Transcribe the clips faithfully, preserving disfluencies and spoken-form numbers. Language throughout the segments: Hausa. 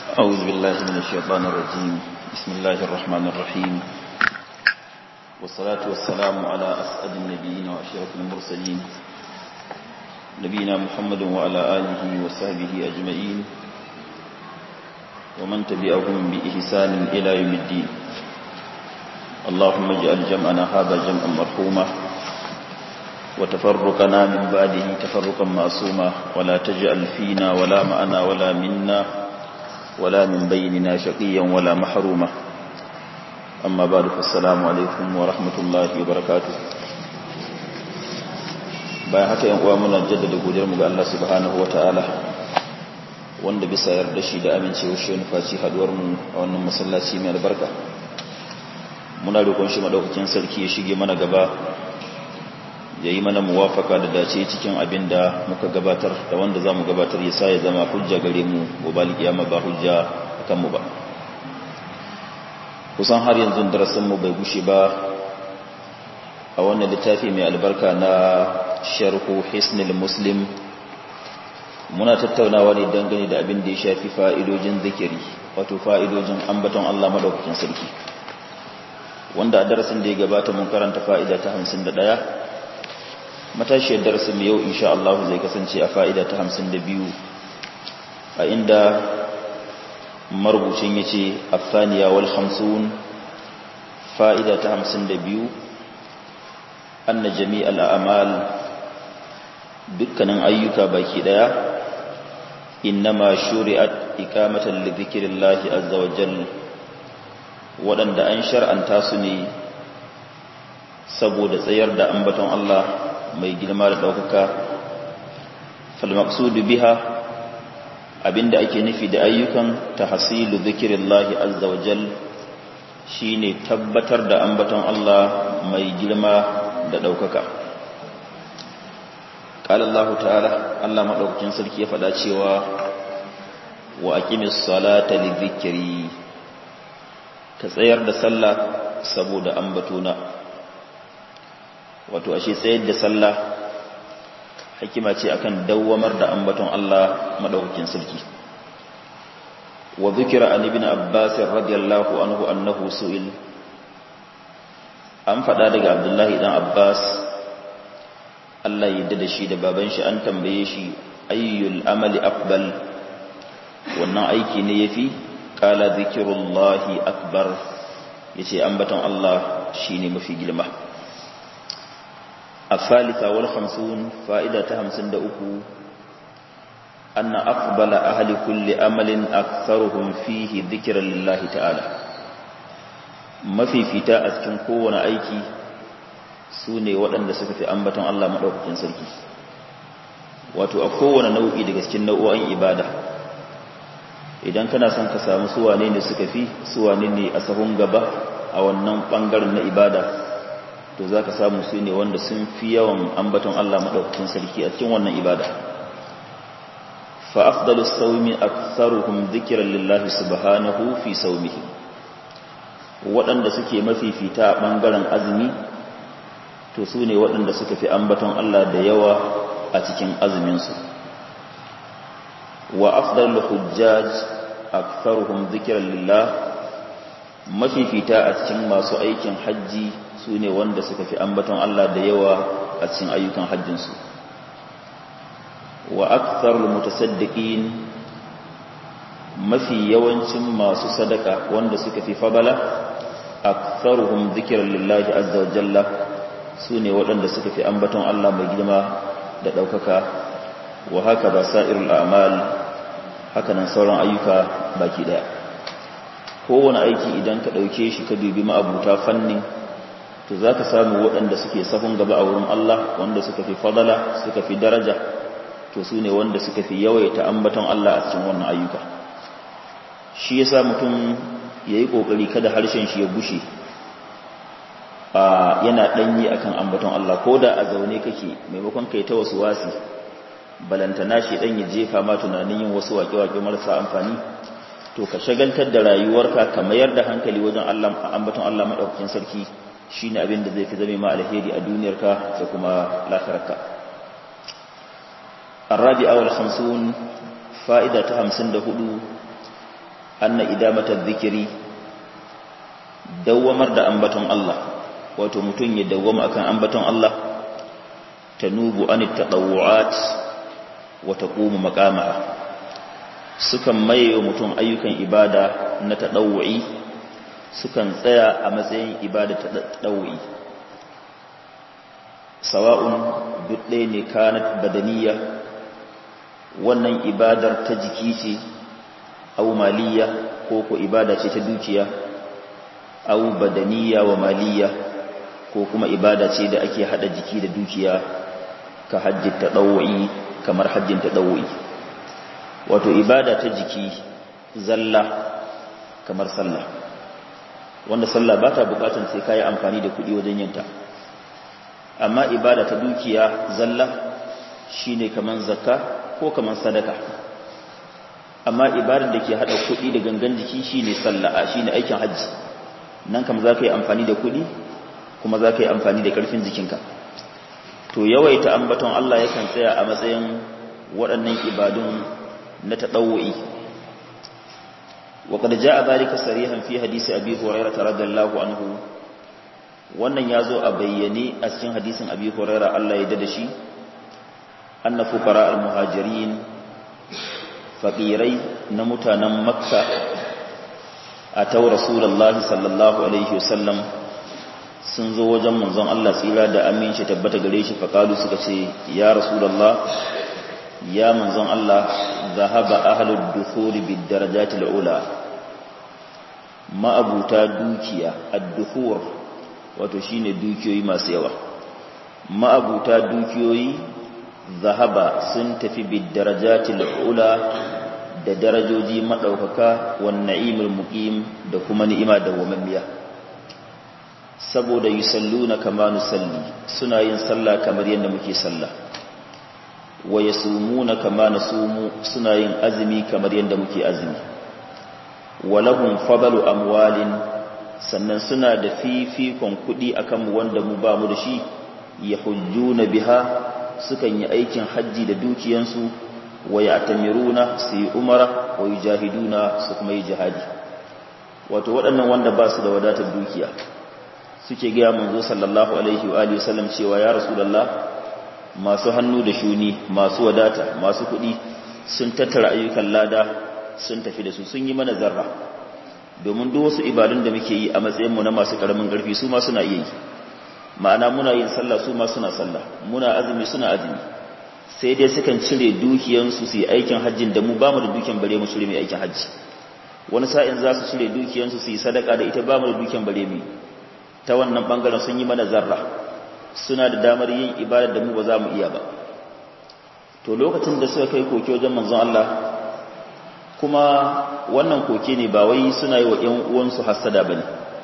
أعوذ بالله من الشيطان الرجيم. بسم الله الرحمن الرحيم، والصلاة والسلام على أسعد النبيين وأشرف المرسلين نبينا محمد وعلى آله وصحبه أجمعين ومن تبعهم بإحسان إلى يوم الدين. اللهم اجعل جمعنا هذا جمعا مرحوما وتفرقنا من بعده تفرقا معصوما، ولا تجعل فينا ولا معنا ولا منا ولا من بيننا شقيا ولا محروما. أما بعد، فالسلام عليكم ورحمة الله وبركاته. bayan haka yan uwa, muna jaddada godiyarmu ga Allah subhanahu wataala wanda bisa yarda shi da amincewa shi ne faci haduwar mu a wannan masallaci mai albarka. Muna roƙon shi madaukakin sarki ya shige mana gaba, ya yi mana muwafaka da dace cikin abin da muka gabatar da wanda za mu gabatar, ya sa ya zama hujja gare mu gobe kiyama ba hujja a kanmu ba. Kusan har yanzu darasinmu bai gushe ba a wannan littafi mai albarka na sharhu hisnul muslim. Muna tattaunawa ne dangane da abin da ya shafi fa'idojin zikiri, wato fa'idojin ambaton Allah madaukakin sarki, wanda a darasin da ya gabata mun karanta fa'ida ta hamsin da ɗaya. matashiyar darasin yau insha Allah zai kasance a fa'ida ta hamsin da biyu, a inda marubucin yace afaniya wal hamsun, fa'ida ta hamsin da biyu, anna jami'al a'mal, dukkanin ayyuka baki daya, innama shuri'at iqamatan li dhikrillahi azza wa jalla, waɗanda an shar'anta su ne saboda tsayar da ambaton Allah mai girma da ɗaukaka. falmaksudu biha, abinda ake nufi da ayyukan tahsilu zikrillahi azza wa jal, shine tabbatar da ambaton Allah mai girma da ɗaukaka. qala Allah ta'ala, Allah madaukakin sarki ya faɗa cewa wa aqimis salata li dhikri, ka tsayar da sallah saboda ambatona. Wato ashe tsayar da sallah hikima ce akan dawwamar da ambaton Allah madaukakin sarki. Wa dhikra an ibn Abbas radiyallahu anhu annahu su'il, an fada daga Abdullahi dan Abbas, Allah ya da shi da baban shi, an tambaye shi ayyul amali afdal, wannan aiki ne yafi? Qala dhikrullahi akbar, yace ambaton Allah shine mafi girma. الثالثة والخمسون، فائدة همسن دأكو، أن أقبل أهل كل أمل أكثرهم فيه ذكر لله تعالى. ما في فتاة أذكن كون أيكي سوني وأن دسك في أنبة الله مدوك جنسلكي، وتأكون نوئي دكسكن نوئي إبادة. idan kana son ka samu suwane ne suka fi suwane ne a sahun gaba a wannan bangaren na ibada, to za ka samu su ne wanda sun fi yawan ambaton Allah maɗaukakin sarki a cikin wannan ibada. fa afdalu sawmi aktharuhum dhikran lillahi subhanahu fi sawmihi, waɗanda suke mafifita a ɓangaren azumi to su ne waɗanda suka fi ambaton Allah da yawa a cikin azuminsu. wa afdalu hujjaj aktharuhum dhikran lillah, mafifita a cikin masu aikin hajji su ne wanda suka fi ambaton Allah da yawa a cikin ayyukan hajjinsu. wa aktharul mutasaddiqin, mafi yawancin masu sadaka wanda suka fi fadala, aktharuhum dhikran lillahi azza wa jalla, su ne waɗanda suka fi ambaton Allah mai girma da ɗaukaka. wa haka ba sa'irul a'mal, haka nan sauran ayyuka baki ɗaya. kowane aiki idan ka ɗauke shi ka dubi ma'abuta fannin, to za ka samu waɗanda suke safin gaba a wurin Allah, wanda suka fi fadala, suka fi daraja, to su ne wanda suka fi yawaita ambaton Allah a cikin wannan ayyuka. shi yasa mutum ya yi ƙoƙari kada harshen shi ya gushe a yana ɗanyi akan ambaton Allah, ko da a zaune kake, maimakon kai ta wasu wasi balantana shi ɗan ya jefa ma tunanin yin wasu waƙe-waƙe marasa amfani, to ka shagaltar da rayuwarka, ka mayar da hankali wajen ambaton Allah maɗaukakin sarki, shi ne abin da zai fi zame ma alheri a duniyarka da kuma lafiyarka. الرابعة والخمسون، فائدة همسن دهدو anna idamata dhikri dawamar da ambaton Allah, wato mutun ya dawama akan ambaton Allah, tanubu anit tadawu'at wa taqumu maqamaha, sukan maye mutum ayyukan ibada na tadawu'i, sukan tsaya a matsayin ibada ta tadawu'i, sawa'un dudde ne kanat badaniya, wannan ibadar ta jiki ce, au maliya ko ko ibada ce ta dukiya, au badaniya wa maliya ko kuma ibada ce da ake hada jiki da dukiya, ka hajjin tadawu'i, kamar hajjin tadawu'i. Wato ibada ta jiki zalla kamar sallah, wanda sallah ba ta bukatun sai kayi amfani da kudi wajen yinta, amma ibada ta dukiya zalla shine kaman zakka ko kaman sadaka, amma ibadar da ke hada kudi da gangan jiki shine sallah, shine aikin hajji. Nan kam za ka yi amfani da kudi kuma za ka yi amfani da karfin jikinka. To yawaita ambaton Allah yakan tsaya a matsayin waɗannan ibadun na tadawu'i. wa qad jaa dhalika sarihan fi hadisi abi hurairah radhiyallahu anhu, wannan yazo a bayyane a cikin hadisin abi hurairah Allah ya dade shi, anna fuqara al-muhajirin, faqirai na mutanen makka, ataw rasulullahi sallallahu alaihi wasallam, sun zo wajen manzon Allah tsira da aminci tabbata gare shi, faqalu suka ce ya rasulullah, ya manzon Allah, zahaba ahlud dukhuri bid darajatil ula, ma'abuta dukiya, ad-dukhur wato shine dukiyoyi masu yawa, ma'abuta dukiyoyi zahaba sun tafi bid darajatil ula da darajoji madaukaka, wan na'imul muqim da kuma ni'ima dawwamammiya, saboda yusalluna kama nusalli, suna yin sallah kamar yadda muke sallah, wa yasumuna kama nasumu, suna yin azumi kamar yadda muke azumi, wa lahum fadalu amwalin, sannan suna da fifikon kudi akan mu wanda mu ba mu da shi, yahujjuna biha, sukan yi aikin haji da dukiyansu, wa ya'tamiruna, su yi umara, wa yujahiduna, su kuma yi jihadi. Wato waɗannan wanda ba su da wadatar dukiya suke gaya manzo sallallahu alaihi wa alihi wasallam cewa ya rasulullah, masu hannu da shuni, masu wadata, masu kuɗi sun tattara ayyukan lada sun tafi da su, sun yi mana zarra, domin duk wasu ibadun da muke yi a matsayin mu na masu karamin ƙarfi su ma suna iya yi. Ma'ana muna yin sallah su ma suna sallah, muna azumi suna azumi, sai dai sukan cire dukiyansu su yi aikin hajjin da mu ba mu da dukiyan bare mu cire mai aikin hajji. Wani sa'in za su cire dukiyansu su yi sadaka da ita, ba mu da dukiyan bare mu. Ta wannan bangaren sun yi mana zarra, suna da damar yin ibadar da mu ba za mu iya ba. To lokacin da suka kai koke wajen manzon Allah, kuma wannan koke ne ba wai suna yi wa ƴan uwansu hasada bane,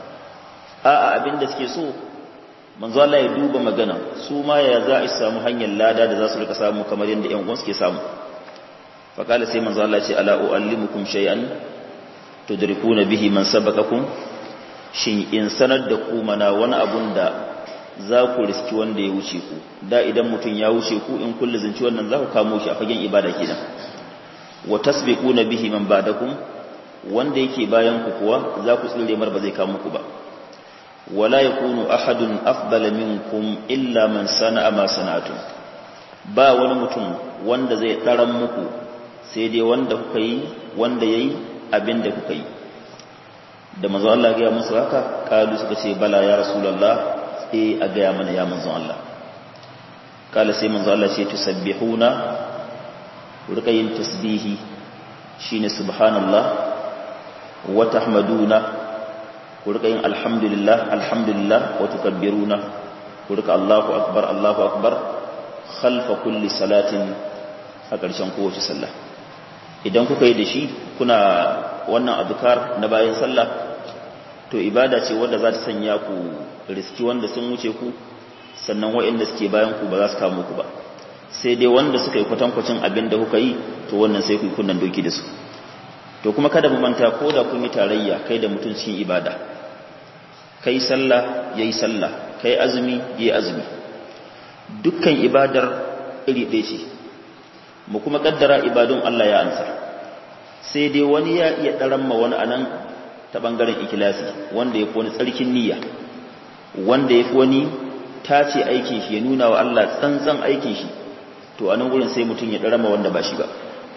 a'a abin da suke so manzo Allah ya duba magana, su ma ya za a samu hanyar lada da za su rika samu kamar yadda ƴan uwan suke samu. Fa kala sai manzo Allah ya ce ala uallimukum shay'an tudrikuna bihi man sabaqakum, shin in sanar da ku mana wani abun da za ku riski wanda ya wuce ku. Da idan mutum ya wuce ku, in kullu zanci wannan za ku kamo shi a fagen ibada kenan. Wa tasbiquna bihi man ba'dakum, wanda yake bayan ku kuwa za ku tsire mar ba zai kamo ku ba. wala yakunu ahadun afdala minkum illa man sana'a ma sana'tum, ba wani mutum wanda zai daran muku sai dai wanda kuka yi wanda yayi abinda kuka yi. Da manzo Allah ya musu haka, kalu suka ce bala ya rasulullah, eh a ga mana ya manzo Allah. Kala sai manzo Allah ce tusabbihuna, rika yin tasbihi shine subhanallah, wa tahmaduna, ku rika yin alhamdulillah alhamdulillah, wa tukabbiruna, ku rika Allahu akbar Allahu akbar khalfa kulli salatin, a ƙarshen kowace sallah. Idan kuka yi da shi kuna wannan azkar na bayan sallah, to ibada ce wanda za ta sanya ku riski wanda sun wuce ku, sannan waɗanda suke bayan ku ba za su kamo ku ba, sai dai wanda suka yi kwatankwacin abin da kuka yi, to wannan sai ku yi kunnan doki da su. To kuma kada mu manta, ko da kun yi tarayya kai da mutum cikin ibada, kai sallah yayi sallah, kai azumi yayi azumi, dukkan ibadar iri ɗaya ce. Mu kuma kaddara ibadun Allah ya ansa, sai dai wani ya iya ɗaran ma wani anan ta ɓangaren ikilasi, wanda ya fi wani tsarkin niyya, wanda ya fi wani tace aikin shi ya nuna wa Allah tsantsan aikin shi, to anan wurin sai mutum ya ɗaran ma wanda ba shi ba.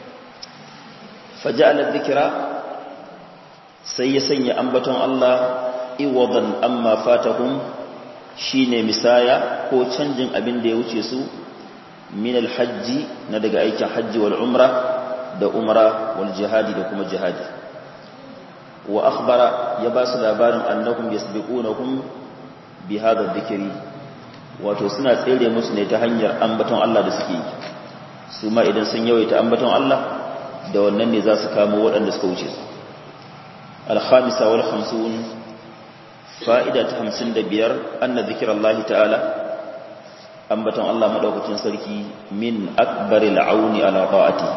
faja'ala dhikra, sai ya sanya ambaton Allah iwadan amma fatahum, shine misaya ko canjin abin da ya wuce su min alhajji, na daga aikin hajji wal umra da umra wal jihadi da kuma jihadi. wa akhbara, ya ba su labarin annahum yasbiqunahum bi hadha dhikri, wato suna tsere musu ne ta hanyar ambaton Allah da suke yi. su ma idan sun yawaita ambaton Allah da wannan ne za su kamo waɗanda suka wuce su. al-khamisa wal khamsun, fa'ida ta hamsin da biyar, anna zikirallahi ta'ala, ambaton Allah madaukakin sarki, min akbaril auni ala ta'ati,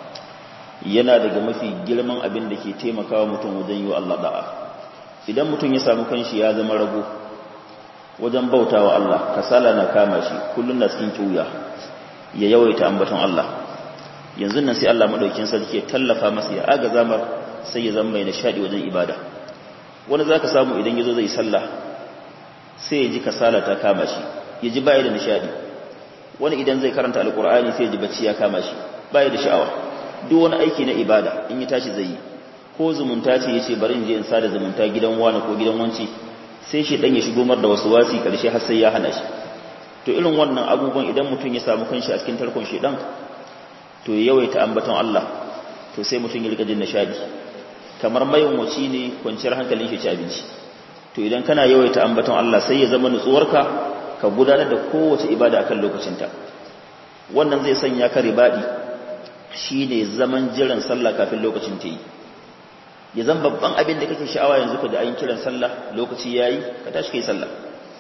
yana daga mafi girman abin da ke taimakawa mutum wajen yi wa Allah da'a. Idan mutum ya samu kanshi ya zama rago wajen bautawa Allah, kasala na kama shi, kullun na cikin kiuya, ya yawaita ambaton Allah, yanzu nan sai Allah madaukakin sarki ya tallafa masa, ya agaza mar, sai ya zama mai nishadi wajen ibada. Wani za ka samu idan ya zo zai sallah sai ya ji kasala ta kama shi, ya ji baya da nishadi. Wani idan zai karanta alkur'ani sai ya ji bacci ya kama shi, baya da sha'awa. Duk wani aiki na ibada in ya tashi zai yi, ko zumunta ce ya ce bari in je in sada zumunta gidan wani ko gidan wanci, sai shi dan ya shigo mar da wasu wasi, karshe har sai ya hana shi. To irin wannan abubuwan idan mutum ya samu kanshi a cikin tarkon shedan, to ya yawaita ambaton Allah, to sai mutum ya rika jin nishadi, kamar mayunwaci ne kwanciyar hankalin shi ci abinci. To idan kana yawaita ambaton Allah sai ya zama nutsuwarka ka gudanar da kowace ibada akan lokacinta. Wannan zai sanya ka ribadi, shine zaman jiran sallah kafin lokacin ta yi. Ya zan babban abin da kake sha'awa yanzu ka da ayin kiran sallah lokaci yayi, ka tashi kai sallah.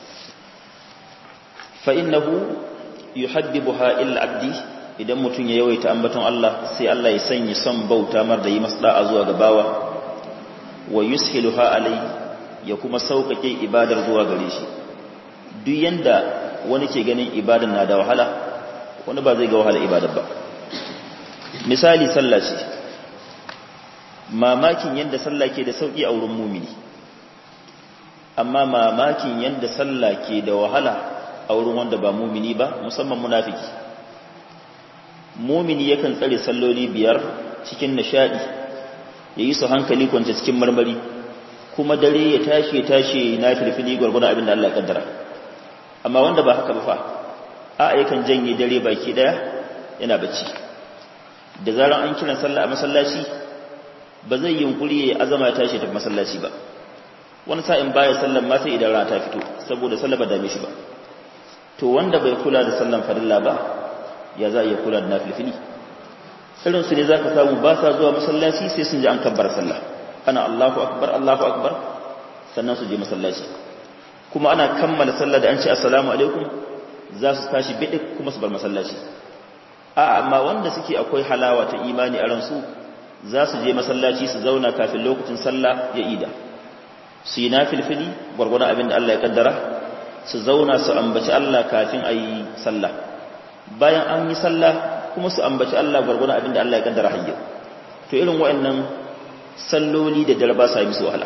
fa innahu yuhabbibuha illa abdi, idan mutum ya yawaita ambaton Allah sai Allah ya sanya son bauta mar da yi masa da'a zuwa ga bawa, wa yushiluha alai, ya kuma sauƙaƙe ibadar zuwa gare shi. Duk yanda wani ke ganin ibadar na da wahala, wani ba zai ga wahala ibadar ba. Misali sallah ce, mamakin yanda sallah ke da sauƙi a wurin mumini, amma mamakin yanda sallah ke da wahala a wurin wanda ba mumini ba, musamman munafiki. Mumini yakan tsare salloli biyar cikin nishadi, ya yi su hankali kwance cikin marmari, kuma dare ya tashi ya tashi na filfili gwargwadon abin da Allah ya kaddara. Amma wanda ba haka ba fa, a yakan janye dare baki daya yana bacci. Da zaran an kiran sallah a masallaci, ba zai yunkuri ya azama ya tashi ta masallaci ba. Wani sa'in baya sallan ma sai idan rana ta fito, saboda sallah ba dame shi ba. To wanda bai kula da sallan farilla ba, ya za a iya kula da nafilfili? Irinsu ne za ka samu ba sa zuwa masallaci sai sun ji an kabbar sallah, ana Allahu akbar Allahu akbar, sannan su je masallaci. Kuma ana kammala sallah da an ce assalamu alaikum, za su tashi bidik kuma su bar masallaci. A amma wanda suke akwai halawa ta imani a ransu, za su je masallaci su zauna kafin lokacin sallah ya ida, su yi nafilfili gwargwadon abin da Allah ya kaddara, su zauna su ambaci Allah kafin a yi sallah. Bayan an yi sallah kuma su ambaci Allah gwargwadon abin da Allah ya kaddara hayyo. To irin waɗannan salloli da dare ba sa yi musu wahala.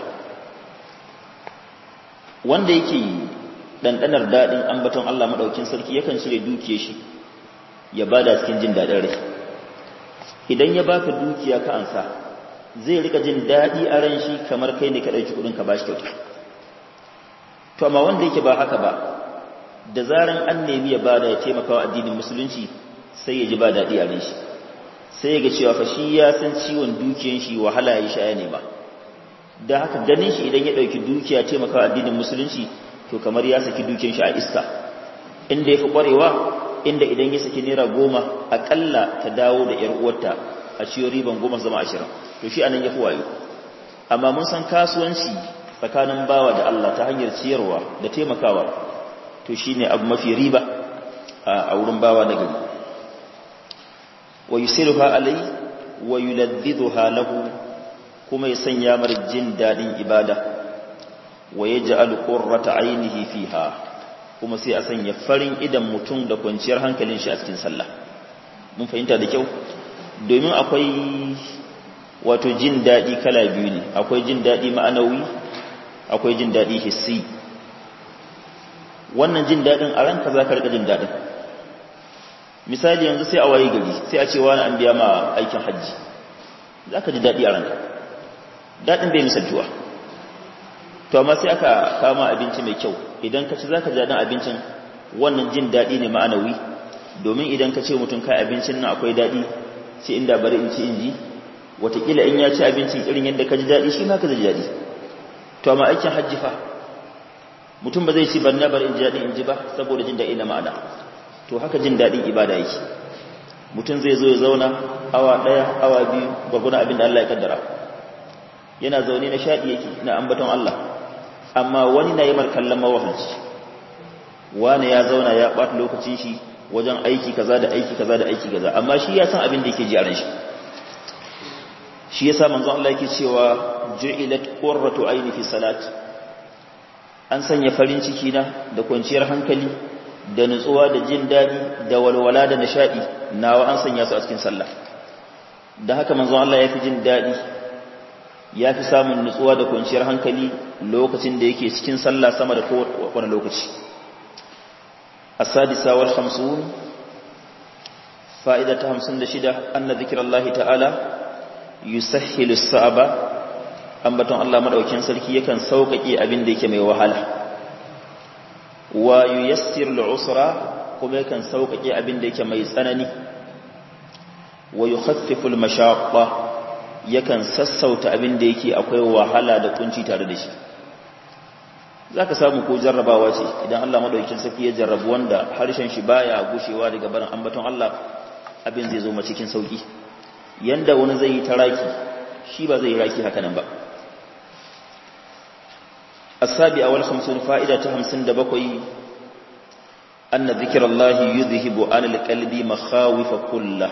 Wanda yake ɗanɗanar daɗin ambaton Allah maɗaukin sarki yakan cire dukiyar shi ya bada cikin jin daɗin rai. Idan ya baka dukiya ka ansa, zai rika jin daɗi a ran shi kamar kai ne ka ɗauki kuɗin ka bashi kyauta. To amma wanda yake ba haka ba, da zaran an nemi ya bada ya taimaka wa addinin musulunci, sai ya ji ba daɗi a ran shi, sai ya ga cewa fa shi ya san ciwon dukiyar shi wahala ya sha ya nema. Da haka ganin shi idan ya ɗauki dukiya taimaka wa addinin musulunci, to kamar ya saki dukiyar shi a iska. Inda ya fi ƙwarewa, inda idan ya saki naira goma aƙalla ta dawo da ‘yar uwarta a ciyo riban goma zama ashirin, to shi anan ya fi wayo. Amma mun san kasuwanci tsakanin bawa da Allah ta hanyar ciyarwa da taimakawa, to shi ne abu mafi riba a wurin bawa na gari. Wa yusiruha alai wa yuladdiduha lahu, kuma ya sanya mar jin dadin ibada, wa yaj'al qurrata ainihi fiha, kuma sai a sanya farin idan mutum da kwanciyar hankalin shi a cikin sallah. Mun fahimta da kyau, domin akwai wato jin daɗi kala biyu ne, akwai jin daɗi ma'anawi akwai jin daɗi hissi. wannan jin daɗin a ranka za ka riƙa jin daɗin. misali yanzu sai a waye gari sai a ce wani an biya ma aikin hajji, za ka ji daɗi a ranka, daɗin bai misaltuwa. to amma sai aka kama abinci mai kyau, idan ka ci za ka ji daɗin abincin, wannan jin daɗi ne ma'anawi. domin idan ka ce mutum kai abincin nan akwai daɗi, sai inda bari in ci in ji, watakila in ya ci abincin irin yadda ka ji daɗi shi ma ka ji daɗi. to amma aikin hajji fa mutum ba zai ci ban na bari in ji daɗi in ji ba, saboda jin daɗi na ma'ana. to haka jin daɗin ibada yake, mutum zai zo ya zauna awa ɗaya awa biyu gwagwana abin da Allah ya kaddara, yana zaune na shaɗi yake na ambaton Allah, amma wani na yi markallan mawahalci, wani ya zauna ya ɓata lokacin shi wajen aiki kaza da aiki kaza da aiki kaza, amma shi ya san abin da yake ji a ran shi. shi yasa manzon Allah yake cewa ju'ilat qurratu aini fi salat, an sanya farin ciki na da kwanciyar hankali da nutsuwa da jin dadi da walwala da nishadi nawa an sanya su a cikin sallah. da haka manzon Allah yafi jin dadi yafi samun nutsuwa da kwanciyar hankali lokacin da yake cikin sallah sama da kowane lokaci. as-sadisa wal khamsun fa'idatu hamsin da shida anna dhikrullahi ta'ala yusahhilu as-sa'aba, ambaton Allah madaukakin sarki yakan sauƙaƙe abin da yake mai wahala, wa yuyassiru al-usra, kuma yakan sauƙaƙe abin da yake mai tsanani, wa yukhaffifu al-mashaqqa, yakan sassauta abin da yake akwai wahala da kunci tare da shi. zaka samu ko jarrabawa ce idan Allah madaukakin sarki ya jarrabu wanda harshen shi baya gushewa daga barin ambaton Allah, abin zai zo ma cikin sauki. yanda wani zai yi taraki shi ba zai yi raki haka nan ba. as-sabi'a wal khamsun fa'ida ta hamsin da bakwai anna dhikrullahi yudhibu 'ala al-qalbi makhawifa kullah,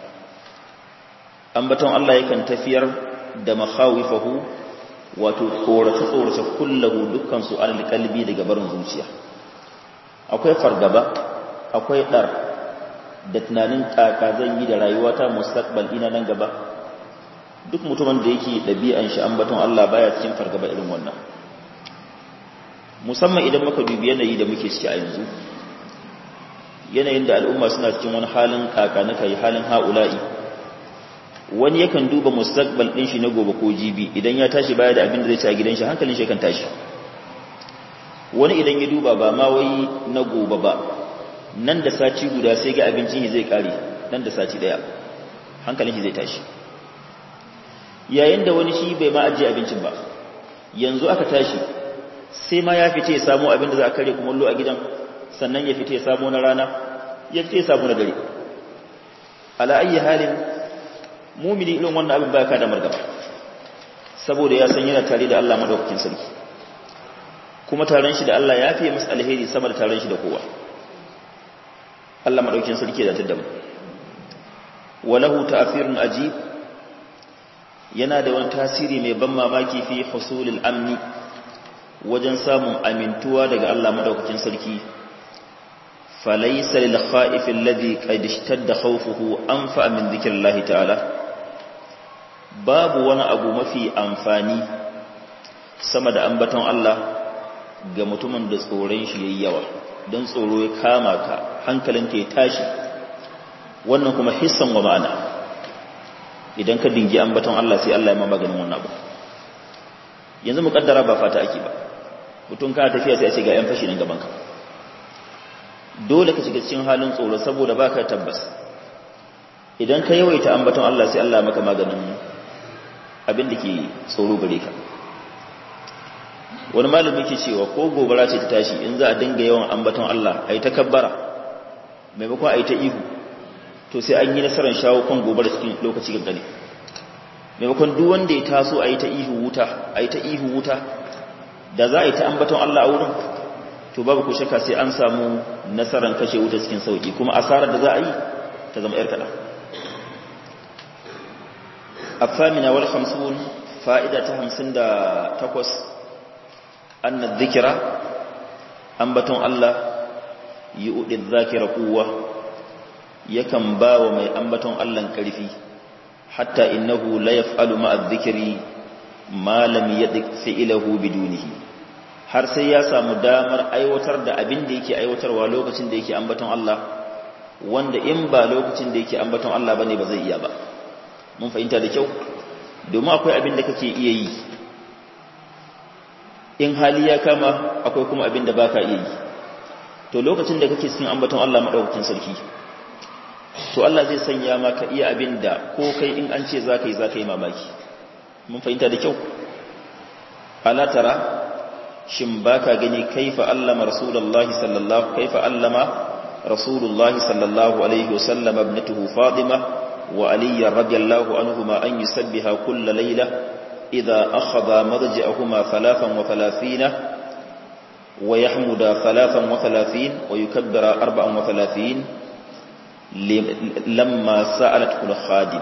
ambaton Allah yakan tafiyar da makhawifahu, wato tsorace tsorace kullahu dukkan su 'ala al-qalbi daga barin zuciya. akwai fargaba, akwai dar da tunanin kaka zan yi da rayuwata mustaqbal ina nan gaba. duk mutumin da yake dabi'an shi ambaton Allah baya cikin fargaba irin wannan, musamman idan muka dubi yanayi da muke ciki a yanzu, yanayin da al'umma suna cikin wani halin kaka na kai, halin haula'i. wani yakan duba mustaqbal din shi na gobe ko jibi, idan ya tashi baya da abin da zai ci a gidan shi hankalin shi kan tashi. wani idan ya duba ba ma wai na gobe ba, nan da sati guda sai ga abincin zai kare, nan da sati daya hankalin shi zai tashi. yayin da wani shi bai ma ajiye abincin ba, yanzu aka tashi sai ma ya fita ya samu abin da za a kare kumallo a gidan, sannan ya fita ya samu na rana, ya fita ya samu na dare. ala ayi halin mumini irin wannan abin baya kada margaba, saboda ya san yana tare da Allah madaukakin sarki, kuma taron shi da Allah ya fiye masa alheri sama da taron shi da kowa. Allah madaukakin sarki da tadda mu. walahu ta'thirun ajib, yana da wani tasiri mai ban mamaki fi husulil amni, wajen samun amintuwa daga Allah madaukakin sarki. falaysa lil kha'if alladhi qad ishtadda khawfuhu anfa min dhikrillahi ta'ala, babu wani abu mafi amfani sama da ambaton Allah ga mutumin da tsoron shi yayi yawa, dan tsoro ya kama ka hankalinka ya tashi, wannan kuma hissan wa ma'ana. idan ka dingi ambaton Allah sai Allah ya ma maganin wannan abu. yanzu mukaddara ba fata ake ba, mutum ka tafiya sai ya ce ga yan fashi nan gaban ka, dole ka shiga cikin halin tsoro saboda baka tabbas. idan ka yawaita ambaton Allah sai Allah maka maganin abin da ke tsoro gare ka. wani malami yake cewa ko gobara ce ta tashi, in za a dinga yawan ambaton Allah ayi ta kabbara maimakon ayi ta ihu, to sai an yi nasarar shawo kan gobara cikin lokaci gangane. maimakon duk wanda ya taso ayi ta ihu wuta ayi ta ihu wuta, da za a yi ta ambaton Allah a wurin, to babu ko shakka sai an samu nasarar kashe wuta cikin sauki, kuma asarar da za a yi ta zama yar kada. afamina wal khamsun fa'ida ta hamsin da takwas anna dhikra, ambaton Allah yu'di dhakira quwwa, yakan bawa mai ambaton Allah karfi, hatta innahu la yaf'alu ma'a dhikri ma lam yadiq fi'lahu bidunihi, har sai ya samu damar aiwatar da abin da yake aiwatarwa lokacin da yake ambaton Allah, wanda in ba lokacin da yake ambaton Allah bane ba zai iya ba. Mun fahimta da kyau, domin akwai abin da kake iya yi in hali ya kama, akwai kuma abin da baka iya yi. To lokacin da kake cikin ambaton Allah madaukakin sarki, to Allah zai sanya maka iya abin da ko kai in an ce zaka yi zaka yi mamaki. Mun fahimta da kyau. Ala tara, shin baka gani kaifa allama rasulullahi sallallahu kaifa allama rasulullahi sallallahu alaihi wasallam ibnatuhu Fatima wa Ali radiyallahu anhuma an yusabbiha kull layla idha akhadha marji'ahuma thalathan wa thalathina wa yahmuda thalathan wa thalathin wa yukabbira arba'an wa thalathin lamma sa'alat kul khadim.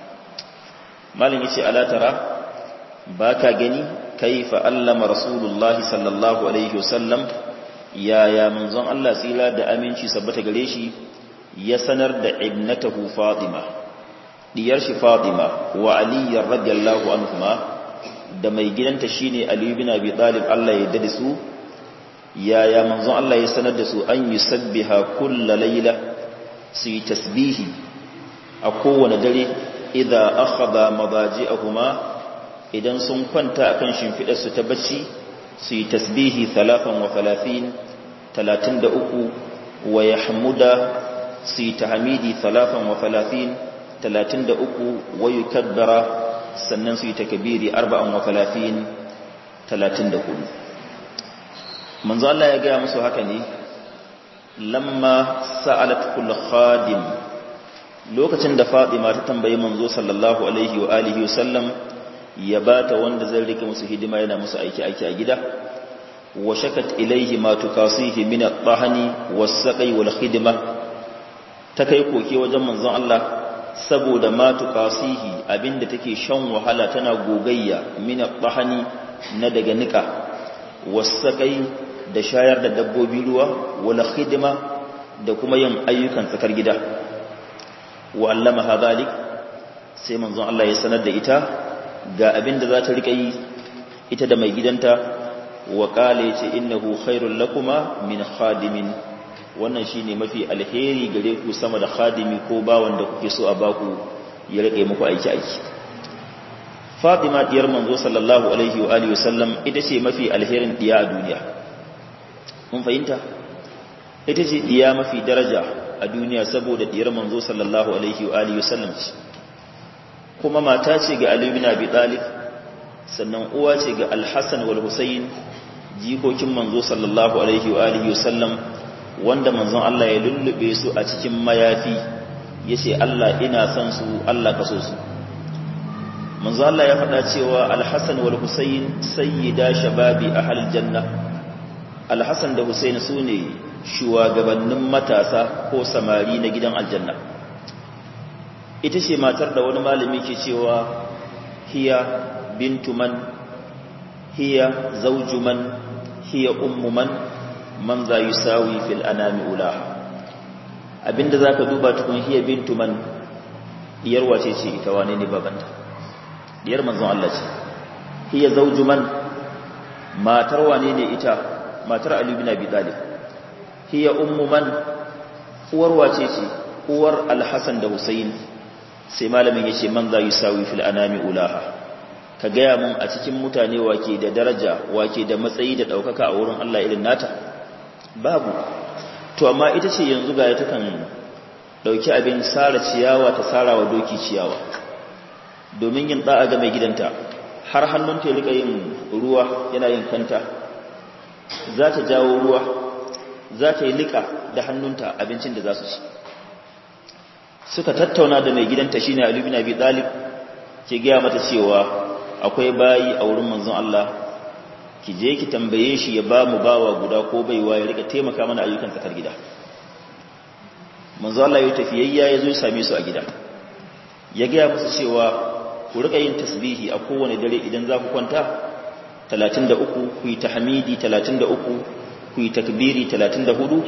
Malin yace ala tara, baka gani kaifa allama rasulullahi sallallahu alaihi wasallam, yaya manzon Allah tsira da aminci sabbata gare shi ya sanar da ibnatahu Fatima, diyar shi Fatima, wa Ali radiyallahu anhuma, da mai gidanta shine Ali bin Abi Talib Allah ya yarda da su, yaya manzon Allah ya sanar da su an yusabbiha kullu layla, su yi tasbihi a kowane dare, idza akhadha madaji'ahuma, idan sun kwanta akan shimfidar su ta bacci, su yi tasbihi talatan wa talatin, talatin da uku, wa yahmuda, su yi tahmidi talatan wa talatin, talatin da uku, wa yukabbara, sannan su yi takbiri arba'an wa talatin, talatin da hudu. Manzo Allah ya ga musu haka ne lamma sa'alat kul khadim, lokacin da Fatima ta tambayi manzo sallallahu alaihi wa alihi wasallam ya bata wanda zai rike musu hidima yana musu aiki aiki a gida, wa shakat ilaihi ma tukasihi min at-tahni was-saqi wal-khidma, ta kai koke wajen manzon Allah saboda ma tukasihi abinda take shan wahala tana gogayya min at-tahni na daga nika, was-saqi da shayar da dabbobi ruwa, wal-khidma da kuma yin ayyukan tsakar gida. Wa allama hadhalik, sai manzon Allah ya sanar da ita ga abin da za ta riƙa yi ita da mai gidanta, wa ƙala ya ce innahu khairun lakuma min khadimin, wannan shi ne mafi alheri gare ku sama da khadimi ko bawan da kuke so a baku ya riƙe muku aiki-aiki. Fatima diyar manzo sallallahu alaihi wa alihi wasallam ita ce mafi alherin diya a duniya. Mun fahimta? Ita ce diya mafi daraja a duniya saboda diyar manzo sallallahu alaihi wa alihi wasallam ce, kuma mata ce ga Ali bin Abi Talib, sannan uwa ce ga Al-Hasan wal Husayn, jikokin manzo sallallahu alaihi wa alihi wasallam, wanda manzon Allah ya lullube su a cikin mayafi, yace Allah ina son su, Allah ka so su. Manzon Allah ya faɗa cewa Al-Hasan wal Husayn sayyida shababi ahlil janna, Al-Hasan da Husayn sune shugabannin matasa ko samari na gidan aljanna. Ita ce matar da wani malami ke cewa hiya bintu man, hiya zawju man, hiya ummu man, man za yusawi fil anami ulaha. Abinda zaka duba tukun hiya bintu man, diyar wace ce ita, wane ne babanta? Diyar manzon Allah ce. Hiya zawju man, matar wane ne ita? Matar Ali bin Abi Talib. Hiya ummu man, uwar wace ce? Uwar Al-Hasan da Husayn. Sai malamin yace man za yusawi fil anami ulaha, ka gaya mun a cikin mutane wake da daraja, wake da matsayi da daukaka a wurin Allah irin nata? Babu. To amma ita ce yanzu ga ta kan dauki abin sara ciyawa ta sarawa doki ciyawa domin yin da'a ga mai gidanta, har hannunta ya rika yin ruwa yana yin kanta, za ta jawo ruwa, za ta yi lika da hannunta abincin da za su ci. Suka tattauna da mai gidanta shine Ali bin Abi Talib, ke gaya mata cewa akwai bayi a wurin manzon Allah, ki je ki tambaye shi ya ba mu bawa guda ko baiwa ya rika taimaka mana ayyukan tsakar gida. Manzon Allah ya tafiyayya ya zo ya same su a gida, ya gaya musu cewa ku rika yin tasbihi a kowane dare idan za ku kwanta talatin da uku, ku yi tahmidi talatin da uku, ku yi takbiri talatin da hudu.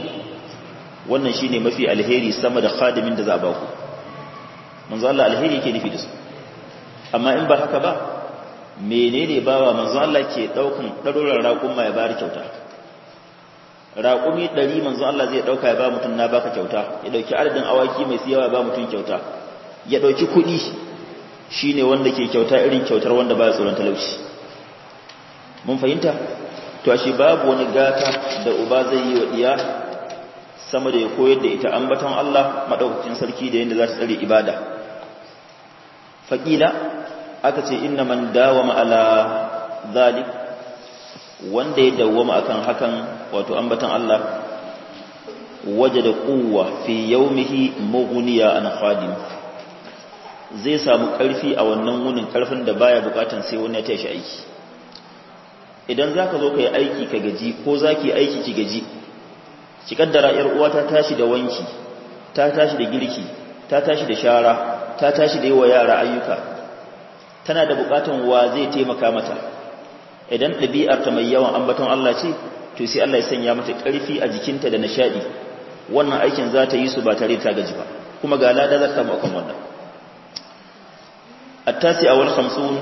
Wannan shine mafi alheri sama da khadimin da za a ba ku. Manzo Allah alheri yake nufi da su. amma in ba haka ba menene bawa manzo Allah ke daukan darurar raƙuma ya bari kyauta raƙumi ɗari manzo Allah zai dauka ya ba mutum na baka kyauta ya dauki adadin awaki mai siyawa ya ba mutum kyauta ya dauki kuɗi shine wanda ke kyauta irin kyautar wanda baya tsoron talauci mun fahimta to ashe babu wani gata da uba zai yi wa diya sama da ya koyar da ita ambaton Allah madaukakin sarki da yanda za ta tsare ibada faqila aka ce inna man dawama ala zalik wanda ya dawama akan hakan wato ambaton Allah wajada quwwa fi yawmihi mughniya an khadim zai samu karfi a wannan wunin karfin da baya bukatan sai wani ya tashi aiki idan zaka zo kai aiki ka gaji ko zaki aiki ki gaji ki kaddara yar uwa ta tashi da wanki ta tashi da girki ta tashi da shara ta tashi da yawa yara ayyuka tana da bukatan wa zai taimaka mata idan ɗabi'ar ta mai yawan ambaton Allah ce to sai Allah ya sanya mata ƙarfi a jikinta da nishadi wannan aikin za ta yi su ba tare ta gaji ba kuma ga lada za ta makon wannan at-tasi awal khamsun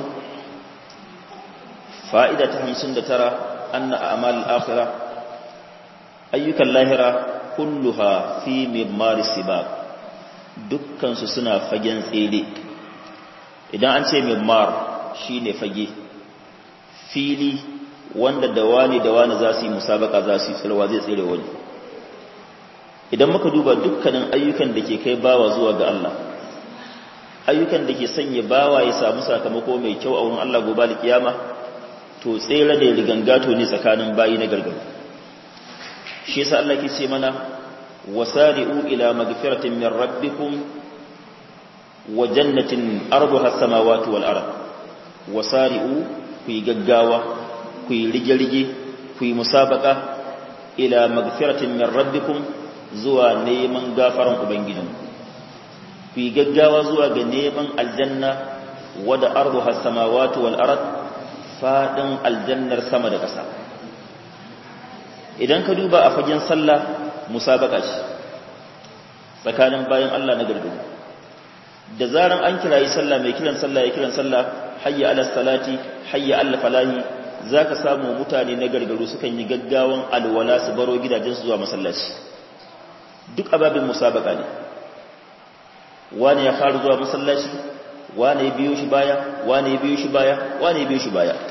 fa'ida ta hamsin da tara anna a'mal al-akhirah ayyukan lahira kulluha fi mimar sibab dukkan su suna fagen tsere idan an ce mimar shine fage fili wanda da wani da wani za su yi musabaka za su yi tsirwa zai tsere wani idan muka duba dukkanin ayyukan da ke kai bawa zuwa ga Allah ayyukan da ke sanya bawa ya samu sakamako mai kyau a wurin Allah gobe alkiyama to tsere da rigangato ne tsakanin bayi na gargaru shi yasa Allah ke ce mana wasari'u ila magfiratin min rabbikum wa jannatin arduha as-samawati wal ard wasari'u ku yi gaggawa ku yi rige-rige ku yi musabaka ila magfiratin min rabbikum zuwa neman gafaran ubangijin ku yi gaggawa zuwa ga neman aljanna wada arduha as-samawati wal ard fadin aljannar sama da ƙasa idan ka duba a fagen sallah musabaka ce tsakanin bayan Allah na gargadi da zaran an kirayi sallah mai kiran sallah ya kiran sallah hayya ala salati hayya ala falahi zaka samu mutane na gargaru sukan yi gaggawan alwala su baro gidajen su zuwa masallaci duk ababin musabaka ne wani ya fara zuwa masallaci wani ya biyo shi baya wani ya biyo shi baya wani ya biyo shi baya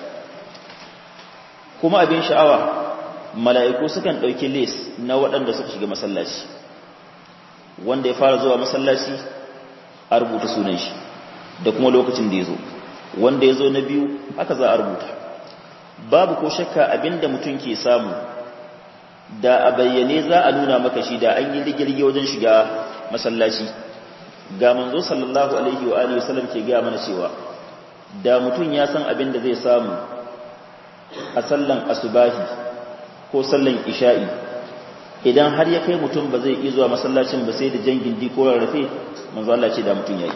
kuma abin sha'awa mala'iku sukan ɗauki lis na waɗanda suka shiga masallaci wanda ya fara zuwa masallaci a rubuta sunan shi da kuma lokacin da ya zo wanda ya zo na biyu haka za a rubuta babu ko shakka abinda mutum ke samu da a bayyane za a nuna maka shi da an yi rigirgi wajen shiga masallaci ga manzo sallallahu alaihi wa alihi wasallam ke gaya mana cewa da mutum ya san abin da zai samu a sallan asubahi ko sallan isha'i idan har ya kai mutum ba zai iya zuwa masallacin ba sai da jangin di ko rarrafe manzo Allah ce da mutum yayi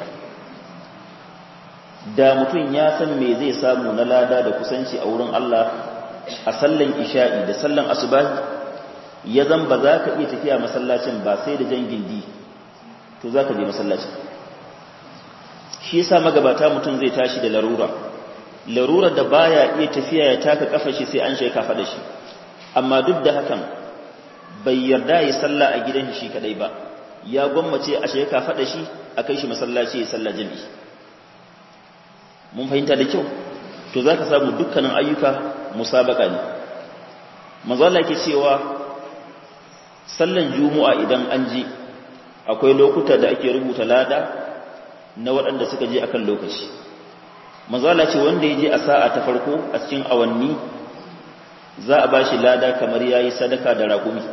da mutum ya san me zai samu na lada da kusanci a wurin Allah a sallan isha'i da sallan asubahi ya zan ba za ka iya tafiya masallacin ba sai da jangin di to za ka je masallacin shi yasa magabata mutum zai tashi da larura larura da baya iya tafiya ya taka kafa shi sai an shaika fada shi amma duk da hakan bai yarda ya salla a gidan shi kadai ba ya gwammace a shaika fada shi a kai shi masallaci ya salla jami'i mun fahimta da kyau to zaka samu dukkanin ayyuka musabaka ne manzo Allah yake cewa sallan juma'a idan an ji akwai lokuta da ake rubuta lada na waɗanda suka je akan lokaci manzo Allah ce wanda ya je a sa'a ta farko a cikin awanni za a bashi lada kamar yayi sadaka da raƙumi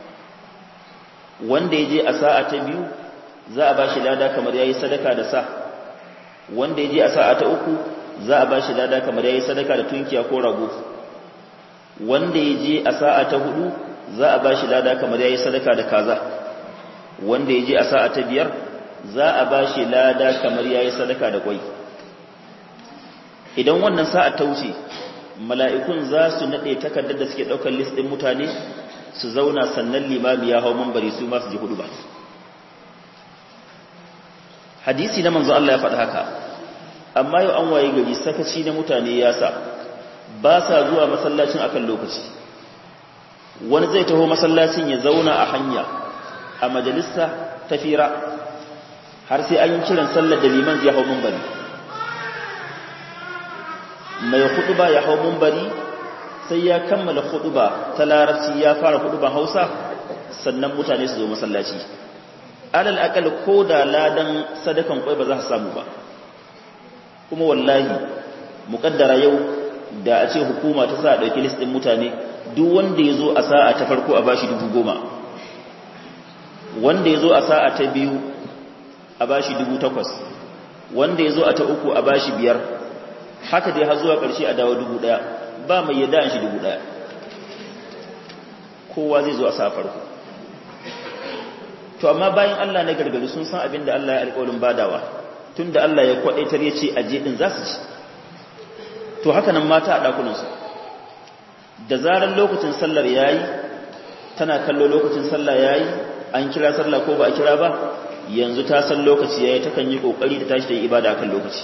wanda ya je a sa'a ta biyu za a bashi lada kamar yayi sadaka da sa wanda ya je a sa'a ta uku za a bashi lada kamar yayi sadaka da tunkiya ko rago wanda ya je a sa'a ta hudu za a bashi lada kamar yayi sadaka da kaza wanda ya je a sa'a ta biyar za a bashi lada kamar yayi sadaka da kwai idan wannan sa'a ta wuce mala'ikun za su nade takardar da suke daukar list din mutane su zauna sannan limami ya hau manbari su ma su ji hudu ba hadisi na manzo Allah ya faɗa haka amma yau an waye gari sakaci na mutane ya sa ba sa zuwa masallacin akan lokaci. Wani zai taho masallacin ya zauna a hanya a majalisa ta fira har sai an yi kiran sallar da liman zai hau munbari, mai huɗuba ya hau munbari sai ya kammala huɗuba ta larabci ya fara huɗuban Hausa sannan mutane su zo masallaci. Alal akal ko da ladan sadakan kwai ba za su samu ba. Kuma wallahi muƙaddara yau da a ce hukuma ta sa a ɗauki list ɗin mutane, duk wanda ya zo a sa'a ta farko a bashi dubu goma, wanda ya zo a sa'a ta biyu a bashi dubu takwas, wanda ya zo a ta uku a bashi biyar, haka dai har zuwa ƙarshe a dawo dubu ɗaya, ba mai yadda an shi dubu ɗaya. Kowa zai zo a sa'a farko. To amma bayan Allah na gargari sun san abin da Allah ya alƙawarin badawa, tun da Allah ya kwaɗaitar ya ce aje ɗin za su ci. To haka nan mata a ɗakunansu, da zarar lokacin sallar ya yi, tana kallo lokacin sallah ya yi, an kira sallah ko ba a kira ba, yanzu ta san lokaci ya yi, ta kan yi ƙoƙari ta tashi ta yi ibada a kan lokaci.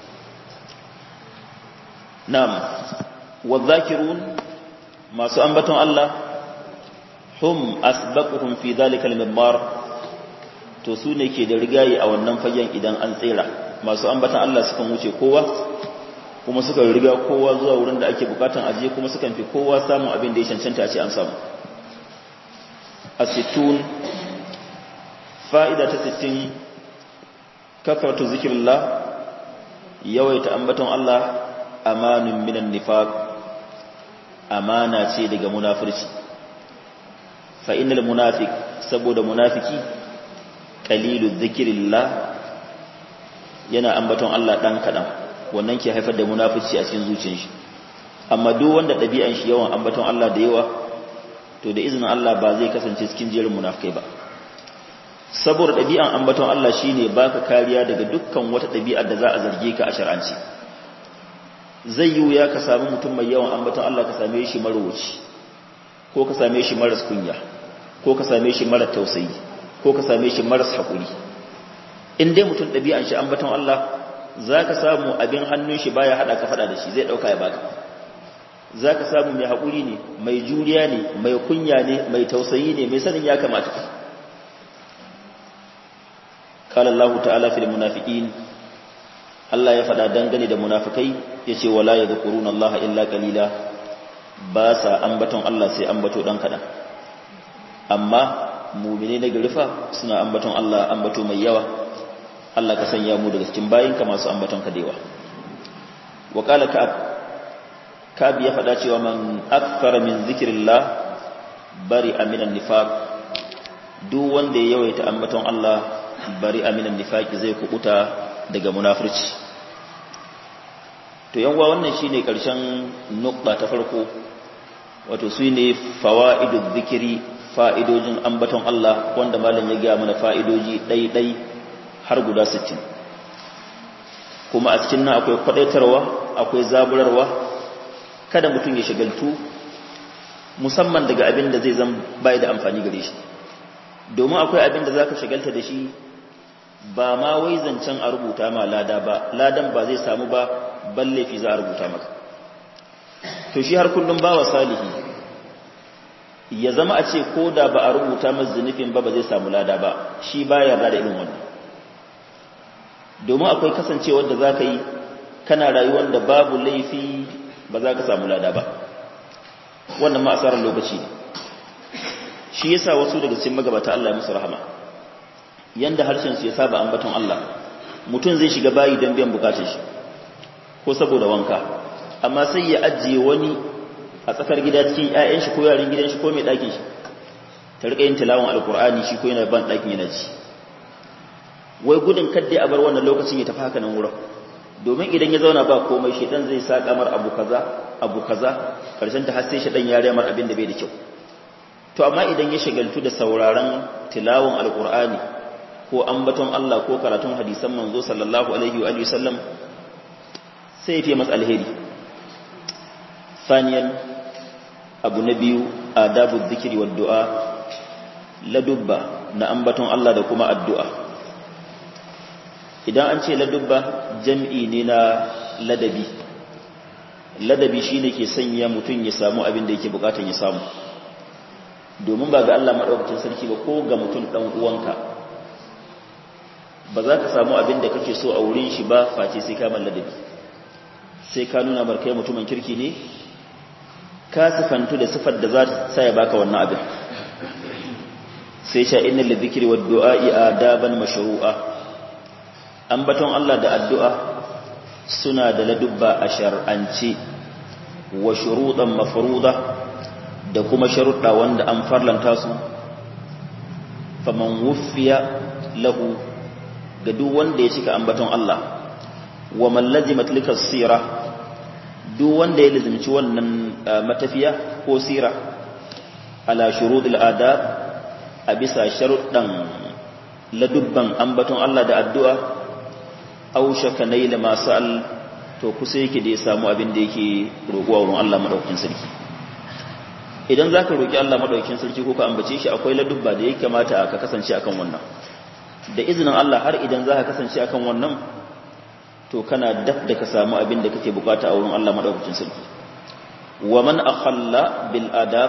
Na'am, wadh-dhakirun, masu ambaton Allah, hum asbaquhum fi dhalikal mimbar, to su ne ke da rigayi a wannan fagen idan an tsira. Masu ambaton Allah sukan wuce kowa, kuma suka riga kowa zuwa wurin da ake bukatan aje, kuma sukan fi kowa samun abin da ya cancanta a ce an samu. As-sittun, fa'ida ta sittin, kathratu zikrillah, yawaita ambaton Allah, amanun minan nifaq, amana ce daga munafirci. Fa innal munafiq, saboda munafiki, qalilu zikrillah, yana ambaton Allah dan kadan, wannan ke haifar da munafici a cikin zuciyar shi. Amma duk wanda dabi'an shi yawan ambaton Allah da yawa, to da izinin Allah ba zai kasance cikin jerin munafikai ba. Saboda dabi'an ambaton Allah shine baka kariya daga dukkan wata dabi'a da za a zarge ka a shar'anci. Zai yi wuya ka samu mutum mai yawan ambaton Allah ka same shi marwaci, ko ka same shi maras kunya, ko ka same shi maras tausayi, ko ka same shi maras haƙuri. In dai mutum dabi'an shi ambaton Allah, za ka samu abin hannun shi baya hada ka fada da shi, zai dauka ya baka. Za ka samu mai haƙuri ne, mai juriya ne, mai kunya ne, mai tausayi ne, mai sanin ya kamata. Qala Allah ta'ala fil munafiqin, Allah ya fada dangane da munafikai, yace wala yadhkuruna Allah illa qalila, ba sa ambaton Allah sai ambato dan kadan. Amma mu'mini na garifa suna ambaton Allah ambato mai yawa. Allah ka sanya mu daga cikin bayinka masu ambaton ka dewa. Wa qala ka'ab, ka'ab ya fada cewa man akthara min zikrillah bari aminan nifaq, duk wanda ya yawaita ambaton Allah bari aminan nifaq zai kubuta daga munafirci. To yanwa wannan shine karshen nukta ta farko, wato sune fawaidul zikri, fa'idojin ambaton Allah, wanda malam ya ga mana fa'idoji dai dai har guda sittin. Kuma a cikin nan akwai kwadaitarwa, akwai zaburarwa, kada mutum ya shagaltu musamman daga abin da zai zama bai da amfani gare shi. Domin akwai abin da zaka shagalta da shi ba ma wai zancen a rubuta ma lada ba, ladan ba zai samu ba, balle fi za a rubuta maka. To shi har kullum bawa salihi ya zama a ce ko da ba a rubuta masa zunufin ba ba zai samu lada ba, shi ba yarda da irin wannan. Domin akwai kasancewar da za ka yi kana rayuwar da babu laifi ba za ka samu lada ba, wannan ma asarar lokaci ne. Shi yasa wasu daga cikin magabata Allah ya musu rahama, yanda harshen su ya saba ambaton Allah, mutum zai shiga bayi don biyan bukatun shi ko saboda wanka, amma sai ya ajiye wani a tsakar gida cikin ƴaƴan shi ko yaran gidan shi ko mai ɗakin shi ta rika yin tilawan alkur'ani, shi ko yana ban ɗakin yana ji, wai gudun kadda a bar wannan lokacin ya tafi haka nan wurin. Domin idan ya zauna ba komai, shedan zai saka mar abu kaza abu kaza, karshen ta har sai shedan ya rayar abin da bai da kyau. To amma idan ya shagaltu da sauraron tilawan alkur'ani ko ambaton Allah ko karatun hadisan manzo sallallahu alaihi wa alihi wasallam, sai ya fi masa alheri. Saniyan, abu na biyu, adabu dhikri wad du'a, ladubba na ambaton Allah da kuma addu'a. idan an ce ladubba jam'i ne na ladabi ladabi shine ke sanya mutum ya samu abin da yake bukatan ya samu domin ba ga Allah madaukakin sarki ba ko ga mutum dan uwanka ba za ka samu abin da kake so a wurin shi ba face sai ka ladabi sai ka nuna markai mutumin kirki ne ka sifantu da sifar da za ta sa ya baka wannan abin sai sha innal dhikri wad du'a'i adaban mashru'a ambaton Allah da addu'a suna da ladubba a shar'ance wa shuruɗan mafruḍa da kuma sharuɗa wanda an farlanta su faman wuffiya lahu ga duk wanda ya cika ambaton Allah wa man lazimat likas sira duk wanda ya lazimci wannan matafiya ko sira ala shuruɗil adab a bisa sharuɗan ladubban ambaton Allah da addu'a aushaka naila masu al to kusa yake da ya samu abin da yake roƙuwa wurin Allah madaukakin sarki idan zaka roƙi Allah madaukakin sarki ko ka ambace shi akwai ladubba da yake kamata ka kasance akan wannan da izinin Allah har idan zaka kasance akan wannan to kana daf da ka samu abin da kake bukata a wurin Allah madaukakin sarki wa man akhalla bil adab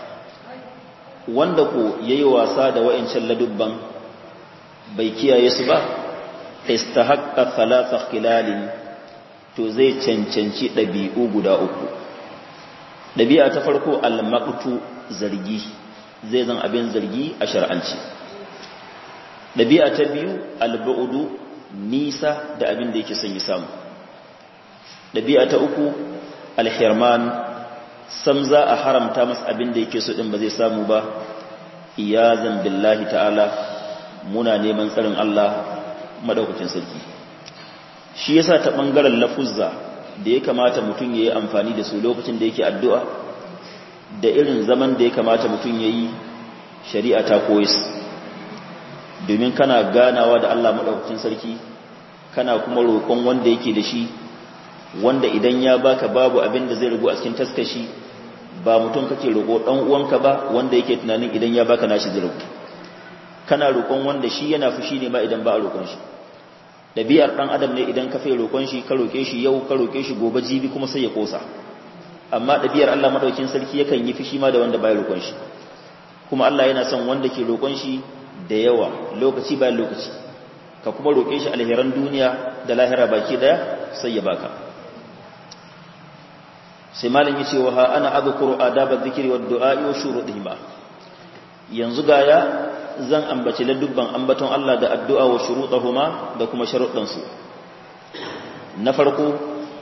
wanda ko yayi wasa da wa'ancan ladubban bai kiyaye su ba istahaqqa thalatha khilalin to zai cancanci dabi'u guda uku dabi'a ta farko al-maqtu zargi zai zan abin zargi a shar'anci dabi'a ta biyu al-bu'du nisa da abin da yake son ya samu dabi'a ta uku al-hirman sam za a haramta masa abin da yake so din ba zai samu ba iyazan billahi ta'ala muna neman tsarin Allah madaukakin sarki shi yasa ta bangaren lafuzza da ya kamata mutum yayi amfani da su lokacin da yake addu'a da irin zaman da ya kamata mutum yayi shari'a ta koyi domin kana ganawa da Allah madaukakin sarki kana kuma roƙon wanda yake da shi wanda idan ya baka babu abin da zai rugu a cikin taskashi ba mutum kake roƙo dan uwanka ba wanda yake tunanin idan ya baka nashi zai rugu kana roƙon wanda shi yana fushi ne ma idan ba a roƙon shi ɗabi'ar ɗan adam ne idan ka fai roƙon shi ka roƙe shi yau ka roƙe shi gobe jibi kuma sai ya kosa amma ɗabi'ar Allah madaukakin sarki yakan yi fushi ma da wanda ba ya roƙon shi kuma Allah yana son wanda ke roƙon shi da yawa lokaci bayan lokaci ka kuma roƙe shi alheran duniya da lahira baki daya sai ya baka sai malam yace wa ha ana adhkuru adaba dhikri wad du'a wa shurudihima yanzu gaya zan ambaci ladubban ambaton Allah da addu'a wa shurutahuma da kuma sharuɗansu na farko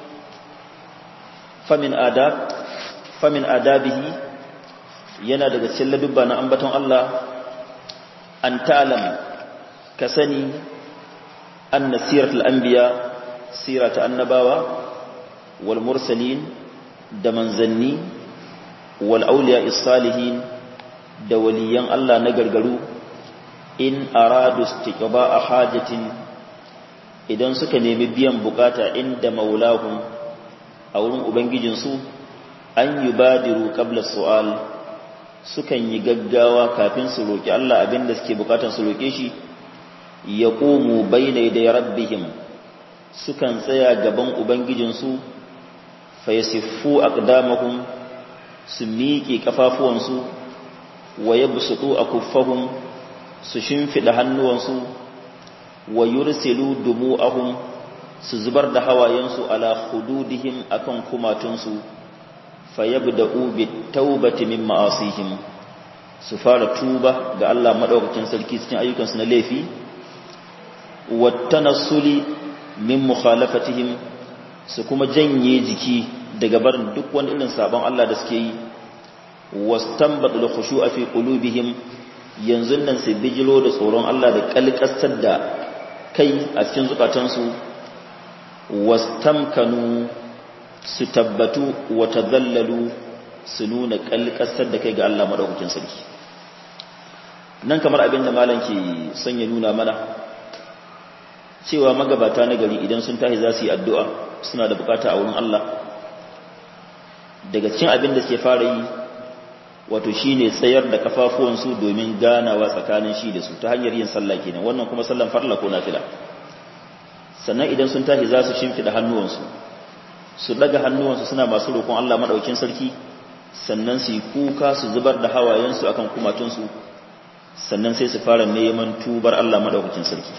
famin adab famin adabihi yana daga cikin ladubba na ambaton Allah an ta'lam ka sani anna siratul anbiya sirata annabawa wal mursalin da manzanni wal awliya'is salihin da waliyan Allah na gargaru in aradu istiqba'a hajatin idan suka nemi biyan bukata inda maulahum a wurin ubangijinsu an yubadiru qabla su'al sukan yi gaggawa kafin su roki Allah abinda suke bukatan su roke shi yaqumu bayna yaday rabbihim sukan tsaya gaban ubangijinsu fayasiffu aqdamahum su miƙe kafafuwansu wa yabsutu akuffahum su shimfida hannuwansu wa yursilu dumu'ahum su zubar da hawayensu ala hududihim akan kumatunsu fayabda'u bitawbati min ma'asihim su fara tuba ga Allah madaukakin sarki cikin ayyukansu na laifi wattanassuli min mukhalafatihim su kuma janye jiki daga barin duk wani irin sabon Allah da suke yi wastanbatul khushu'a fi qulubihim yanzu nan sai bijiro da tsoron Allah da kalkasar da kai a cikin zukatansu wastamkanu su tabbatu wa tadhallalu su nuna kalkasar da kai ga Allah madaukakin sarki nan kamar abin da malam ke son ya nuna mana cewa magabata na gari idan sun tahi za su yi addu'a suna da bukata a wurin Allah daga cikin abin da suke fara yi wato shine tsayar da kafafuwansu domin ganawa tsakanin shi da su ta hanyar yin sallah kenan wannan kuma sallan farla ko nafila sannan idan sun tashi za su shimfida hannuwansu su daga hannuwansu suna masu roƙon Allah madaukakin sarki sannan su yi kuka su zubar da hawayensu akan kumatunsu sannan sai su fara neman tubar Allah madaukakin sarki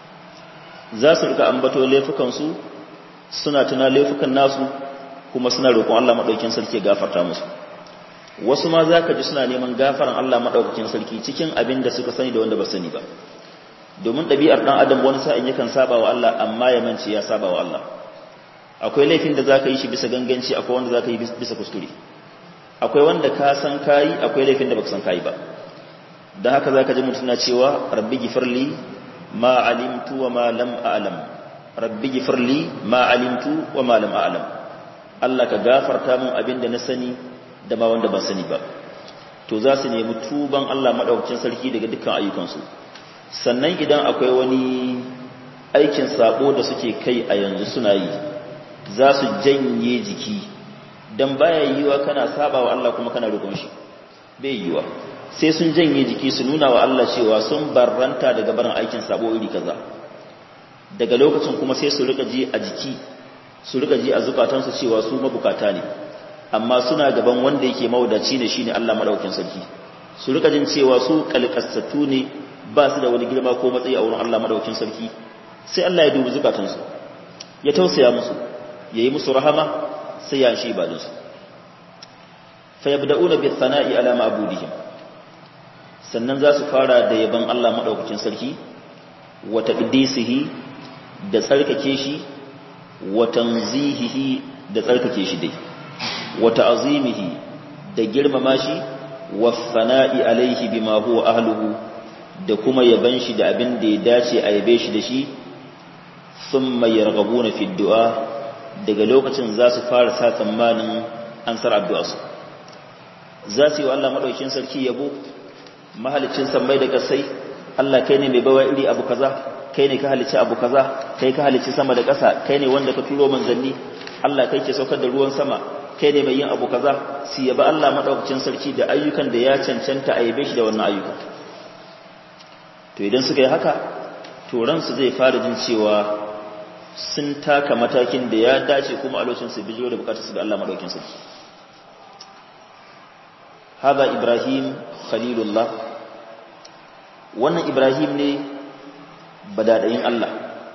za su rika ambato laifukansu suna tuna laifukan nasu kuma suna roƙon Allah madaukakin sarki gafarta musu wasu ma za ka ji suna neman gafaran Allah madaukakin sarki cikin abin da suka sani da wanda ba sani ba domin ɗabi'ar ɗan adam wani sa'in yakan saba wa Allah amma ya mance ya saba wa Allah akwai laifin da za ka yi shi bisa ganganci akwai wanda za ka yi bisa kuskure akwai wanda ka san kayi akwai laifin da baka san kayi ba don haka za ka ji mutum na cewa rabbi gifirli ma alimtu wa ma lam a'lam rabbi gifirli ma alimtu wa ma lam a'lam Allah ka gafarta min abin da na sani da ma wanda ban sani ba to za su nemi tuban Allah madaukakin sarki daga dukkan ayyukansu sannan idan akwai wani aikin sabo da suke kai a yanzu suna yi za su janye jiki dan baya yiwa kana saba wa Allah kuma kana roƙon shi bai yiwa sai sun janye jiki su nuna wa Allah cewa sun barranta daga barin aikin sabo iri kaza daga lokacin kuma sai su rika ji a jiki su rika ji a zukatansu cewa su mabukata ne amma suna gaban wanda yake mawadaci ne shine Allah madaukakin sarki su rika jin cewa su kalkassatu ne ba su da wani girma ko matsayi a wurin Allah madaukakin sarki sai Allah ya dubi zukatansu ya tausaya musu yayi musu rahama sai ya shi ibadunsu fa yabda'una bi thana'i ala ma'budihim sannan za su fara da yaban Allah madaukakin sarki wa taqdisihi da tsarkake shi wa tanzihihi da tsarkake shi dai wa ta'zimihi da girmama shi wa thana'i alaihi bima huwa ahluhu da kuma yaban shi da abin da ya dace a yabe shi da shi thumma yarghabuna fi du'a daga lokacin za su fara sa tsammanin ansar addu'a su za su yi wa Allah madaukakin sarki yabo mahalicin sammai da kasai Allah kai ne mai bawa iri abu kaza kai ne ka halicci abu kaza kai ka halicci sama da ƙasa kai ne wanda ka turo manzanni Allah kai ke saukar da ruwan sama kai ne mai yin abu kaza su yaba Allah madaukakin sarki da ayyukan da ya cancanta a yabe shi da wannan ayyuka to idan suka yi haka to ransu zai fara jin cewa sun taka matakin da ya dace kuma a lokacin su bijo da bukatar su ga Allah madaukakin sarki hada Ibrahim khalilullah wannan Ibrahim ne badadayin Allah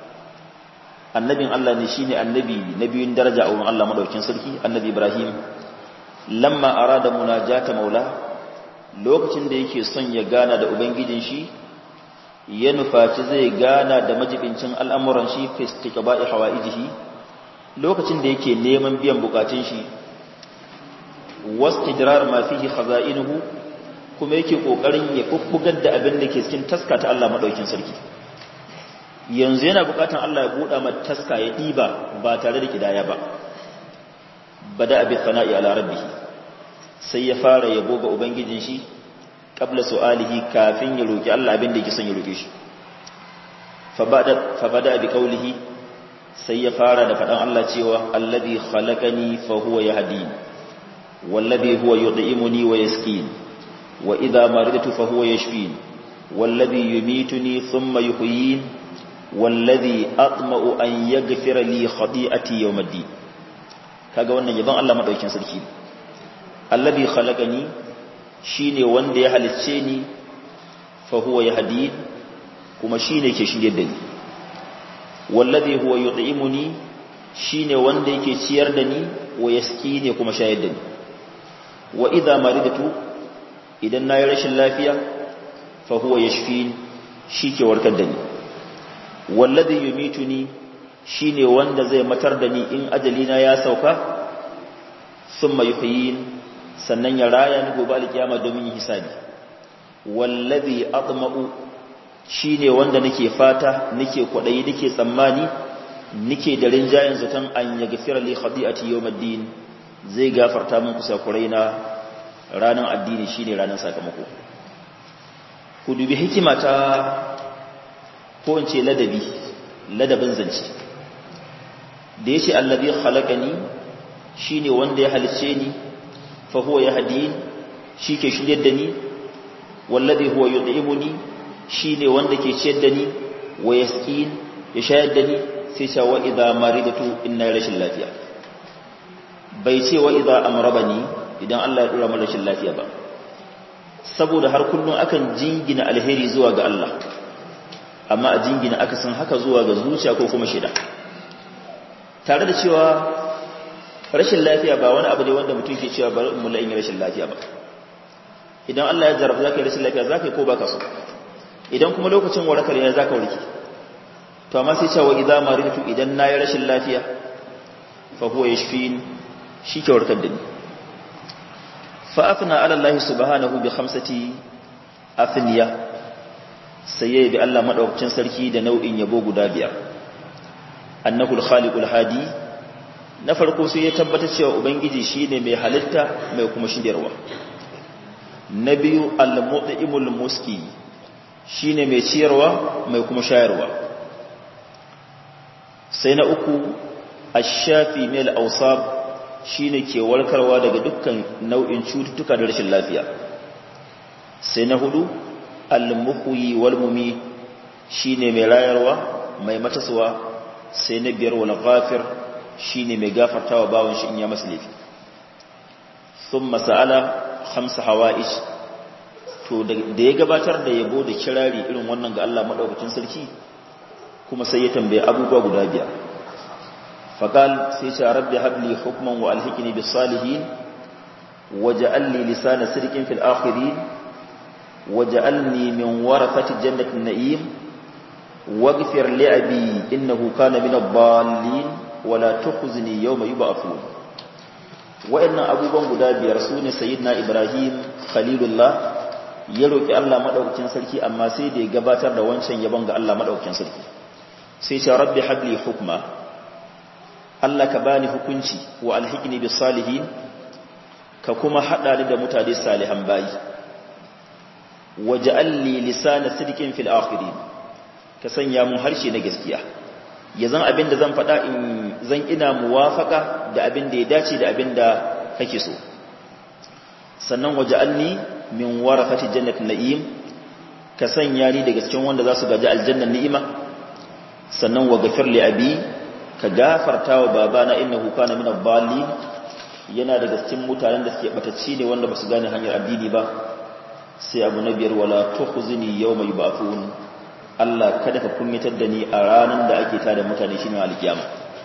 annabin Allah ne shine annabi nabiyun daraja a wurin Allah madaukakin sarki annabi Ibrahim lamma arada munajata maula lokacin da yake son ya gana da ubangijin shi ya nufaci zai gana da majibincin al'amuran shi fi istiqba'i hawaijihi lokacin da yake neman biyan bukatun shi wastidrar ma fihi khaza'inuhu kuma yake kokarin ya kukkugar da abin da ke cikin taska ta Allah madaukakin sarki yanzu yana bukatan Allah ya buɗa mata taska ya ɗiba ba tare da kidaya ba bada abi sana'i ala rabbih sai ya fara yabo ga ubangijin shi qabla su'alihi kafin ya roki Allah abin da yake son ya roke shi fa bada fa bada bi qawlihi sai ya fara da fadan Allah cewa alladhi khalaqani fa huwa yahdini wallazi huwa yud'imuni wa yasqini wa idha maridtu fa huwa yashfini wallazi yumituni thumma yuhyini wallazi atma'u an yaghfira li khati'ati yawmiddin kaga wannan yaban Allah madaukakin sarki alladhi khalaqani shine wanda ya halicce ni fa huwa yahdini kuma shine ke shirye da ni wallazi huwa yut'imuni shine wanda yake ciyar da ni wa yaskini kuma shayar da ni wa idha maridtu idan nayi rashin lafiya fa huwa yashfini shike warkar da ni wallazi yumituni shine wanda zai matar da ni in ajalina ya sauka thumma yuhyin sannan ya raya ni gobe alkiyama domin yi hisabi wallazi atma'u shine wanda nake fata nake kwadayi nake tsammani nake da rinjayen zaton an yaghfira li khati'ati yawmiddin zai gafarta min kusakuraina ranar addini shine ranar sakamako ku dubi hikima ta ko in ce ladabi ladabin zance da yace allazi khalaqani shine wanda ya halice ni fa huwa yahdini shike shiryar da ni wallazi huwa yud'imuni shine wanda ke ciyar da ni wa yasqin ya shayar da ni sai ce wa idza maridatu inna rashin lafiya, bai ce wa idza amrabani idan Allah ya dora mana rashin lafiya ba, saboda har kullun akan jingina alheri zuwa ga Allah, amma a jingina akasin haka zuwa ga zuciya ko kuma shida, tare da cewa rashin lafiya ba wani abu ne wanda mutum ke cewa bari in mulla in rashin lafiya ba. Idan Allah ya jarraba zaka yi rashin lafiya zaka yi ko baka so, idan kuma lokacin warakar ya zaka warke. To amma sai cewa idza maridtu idan nayi rashin lafiya fa huwa yashfin, shi ke warkar da ni. Fa afna ala Allah subhanahu bi khamsati afniya, sai yayi bi Allah madaukakin sarki da nau'in yabo guda biyar. Annahu al-khaliqul hadi, na farko sai ya tabbata cewa ubangiji shine mai halitta mai kuma shiryarwa. Na biyu al-mu'imul muski, shine mai ciyarwa mai kuma shayarwa. Sai na uku ash-shafi min al-awsab, shine ke warkarwa daga dukkan nau'in cututtuka da rashin lafiya. Sai na hudu al-muhyi wal mumit, shine mai rayarwa mai mataswa. Sai na biyar wal ghafir, shine mai gafartawa bawon shi in ya masa laifi. Thumma sa'ala khamsa hawa'ij, to da ya gabatar da yabo da kirari irin wannan ga Allah madaukakin sarki, kuma sai ya tambaye abubuwa guda biyar. Faqal, sai ce rabbi habli hukman wa alhiqni bis salihin waj'al li lisana sidqin fil akhirin waj'alni min warathati jannati an-na'im waghfir li abi innahu kana min ad-dallin wa la tukhzini yawma yub'athun. Wa'annan abubuwan guda biyar su ne sayyidina Ibrahim Khalilullah ya roki Allah madaukakin sarki, amma sai da ya gabatar da wancan yabon ga Allah madaukakin sarki. Sai ce rabbi habli hukma, Allah ka bani hukunci wa alhiqni bis salihin, ka kuma hada ni da mutane salihan bayi. Waj'al li lisana sidqin fil akhirin, ka sanya mun harshe na gaskiya, yazan abinda zan faɗa in zan ina muwafaka da abinda ya dace da abinda kake so. Sannan waj'alni min warathati jannatin na'im, ka sanya ni daga cikin wanda za su gaji aljannan ni'ima. Sannan wa ghafir li abi, ka gafarta wa babana innahu kana min ad-dallin, yana daga cikin mutanen da suke batacci ne wanda basu gane hanyar addini ba. Sai abu na biyar wala tukhzini yawma yub'athun, Allah kada ka kunyatar da ni a ranar da ake tada mutane shine alkiyama.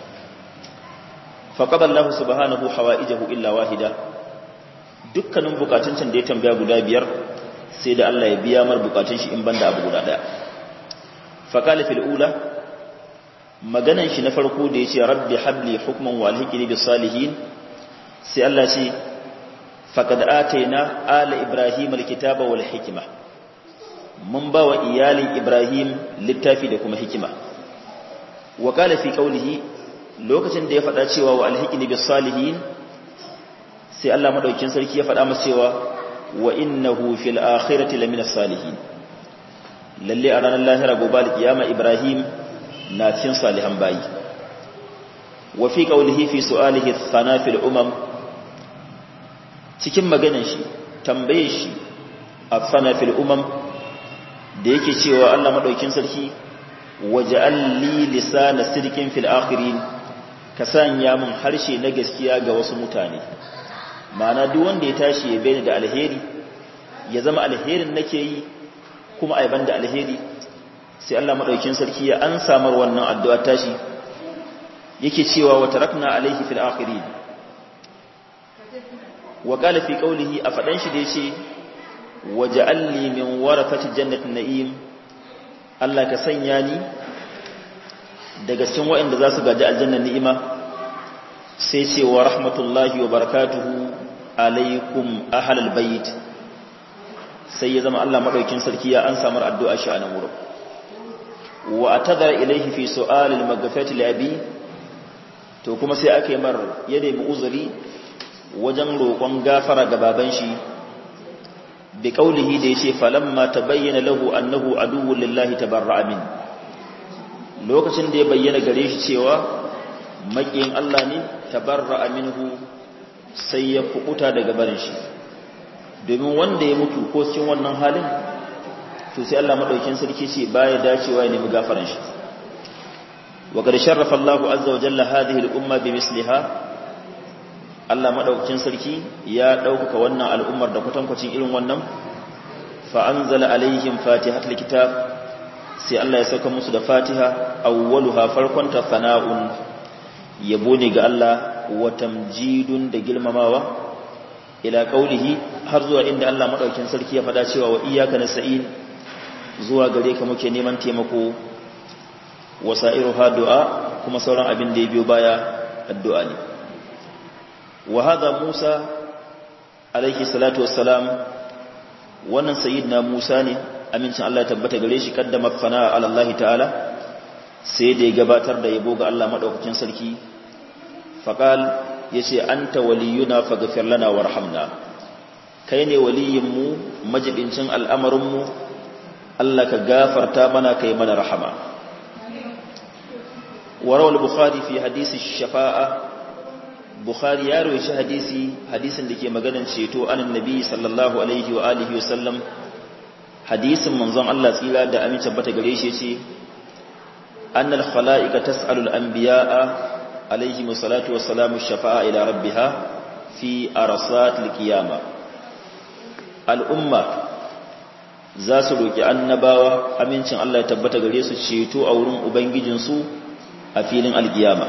Faqad Allah subhanahu hawaijahu illa wahida, dukkanin bukatun can da ya tambaya guda biyar sai da Allah ya biya mar bukatun shi in banda abu guda daya. Faqala fil ula, maganan shi na farko da yace rabbi habli hukman wa alhiqni bis salihin, sai Allah ce faqad ataina ala ibrahim alkitaba wal hikma, mun ba wa iyalin Ibrahim littafi da kuma hikima. Wa qala fi qawlihi, lokacin da ya faɗa cewa wa alhiqni bis salihin, sai Allah madaukakin sarki ya faɗa masa cewa wa innahu fil akhirati laminas salihin, lalle a ranar lahira gobe alkiyama Ibrahim na cikin salihan bayi. Wa fi qawlihi fi su'alihi thana fil umam, cikin maganar shi tambaye shi afana fil umam da yake cewa Allah madaukin sarki waj'al li lisana sidqin fil akhirin, ka sanya mun harshe na gaskiya ga wasu mutane. Ma'ana duk wanda ya tashi ya bayyana da alheri, ya zama alherin nake yi kuma ai banda alheri, sai Allah madaukin sarki ya an samar wannan addu'a tashi, yake cewa wa tarakna alaihi fil akhirin. Wa qala fi qawlihi, a fadan shi da yace waj'alni min warathati jannatin na'im, Allah ka sanya ni daga cikin waɗanda za su gaji aljannar ni'ima. Sai ce wa rahmatullahi wa barakatuhu alaikum ahlal bait, sai ya zama Allah madaukin sarki ya an samar addu'a shi a nan wurin. Wa atadara ilaihi fi su'alil maghfirati li abi, to kuma sai aka yi mar ya nemi uzuri wajen roƙon gafara ga baban shi, bi qaulihi da yace falamma tabayyana lahu annahu aduwwun lillahi tabarra'a min, lokacin da ya bayyana gare shi cewa makiyin Allah ne, tabarra'a minhu, sai ya kubuta daga barin shi. Domin wanda ya mutu ko cikin wannan halin, to sai Allah madaukakin sarki ce baya dacewa ya nemi gafaran shi. wa qad sharrafa Allahu azza wa jalla hadhihi al-umma bimisliha Allah madaukakin sarki ya ɗaukaka wannan al'ummar da kwatankwacin irin wannan fa anzala alaihim fatihatul kitab sai Allah ya sauka musu da Fatiha awwaluha farkon ta sana'un yabo ne ga Allah wa tamjidun da girmamawa ila qaulihi har zuwa inda Allah madaukakin sarki ya fada cewa wa iyyaka nasta'in zuwa gare ka muke neman taimako wasairuha du'a kuma sauran abin da ya biyo baya addu'a ne wa hadha Musa alaihi salatu wassalam wannan sayyidina Musa ne amincin Allah ya tabbata gare shi kaddama fana ala Allah ta'ala sai da ya gabatar da yabo ga Allah madaukakin sarki faqal yace anta waliyuna faghfir lana warhamna kai ne waliyin mu majibincin al'amarin mu Allah ka gafarta mana kai mana rahama warawa al-bukhari fi hadisi shafa'a bukhari ya rawaita hadisi hadisin da ke maganar ceto anan nabi sallallahu alaihi wa alihi wa sallam hadisin manzon Allah tsira da amince bata gare shi yace annal khalaiqa tas'alu al-anbiya'a alayhi wassalatu wassalamu shafa'a ila rabbiha fi arsat al-qiyamah al-umma za su roki annabawa amincin Allah ya tabbata gare su ceto a wurin ubangijin su a filin al-qiyama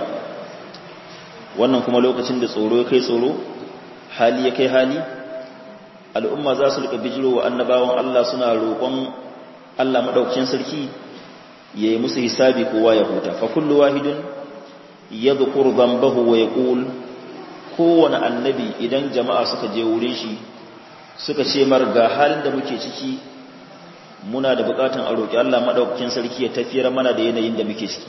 wannan kuma lokacin da tsoro kai tsoro hali ya kai hali al'umma za su rika bijiro wa annabawan Allah suna roƙon Allah maɗaukacin sarki ya yi musu hisabi kowa ya huta fa kullu wahidun yadhkuru dhanbahu wa yaqul kowane annabi idan jama'a suka je wurin shi suka ce mar ga halin da muke ciki muna da buƙatan a roƙi Allah maɗaukacin sarki ya tafiyar mana da yanayin da muke ciki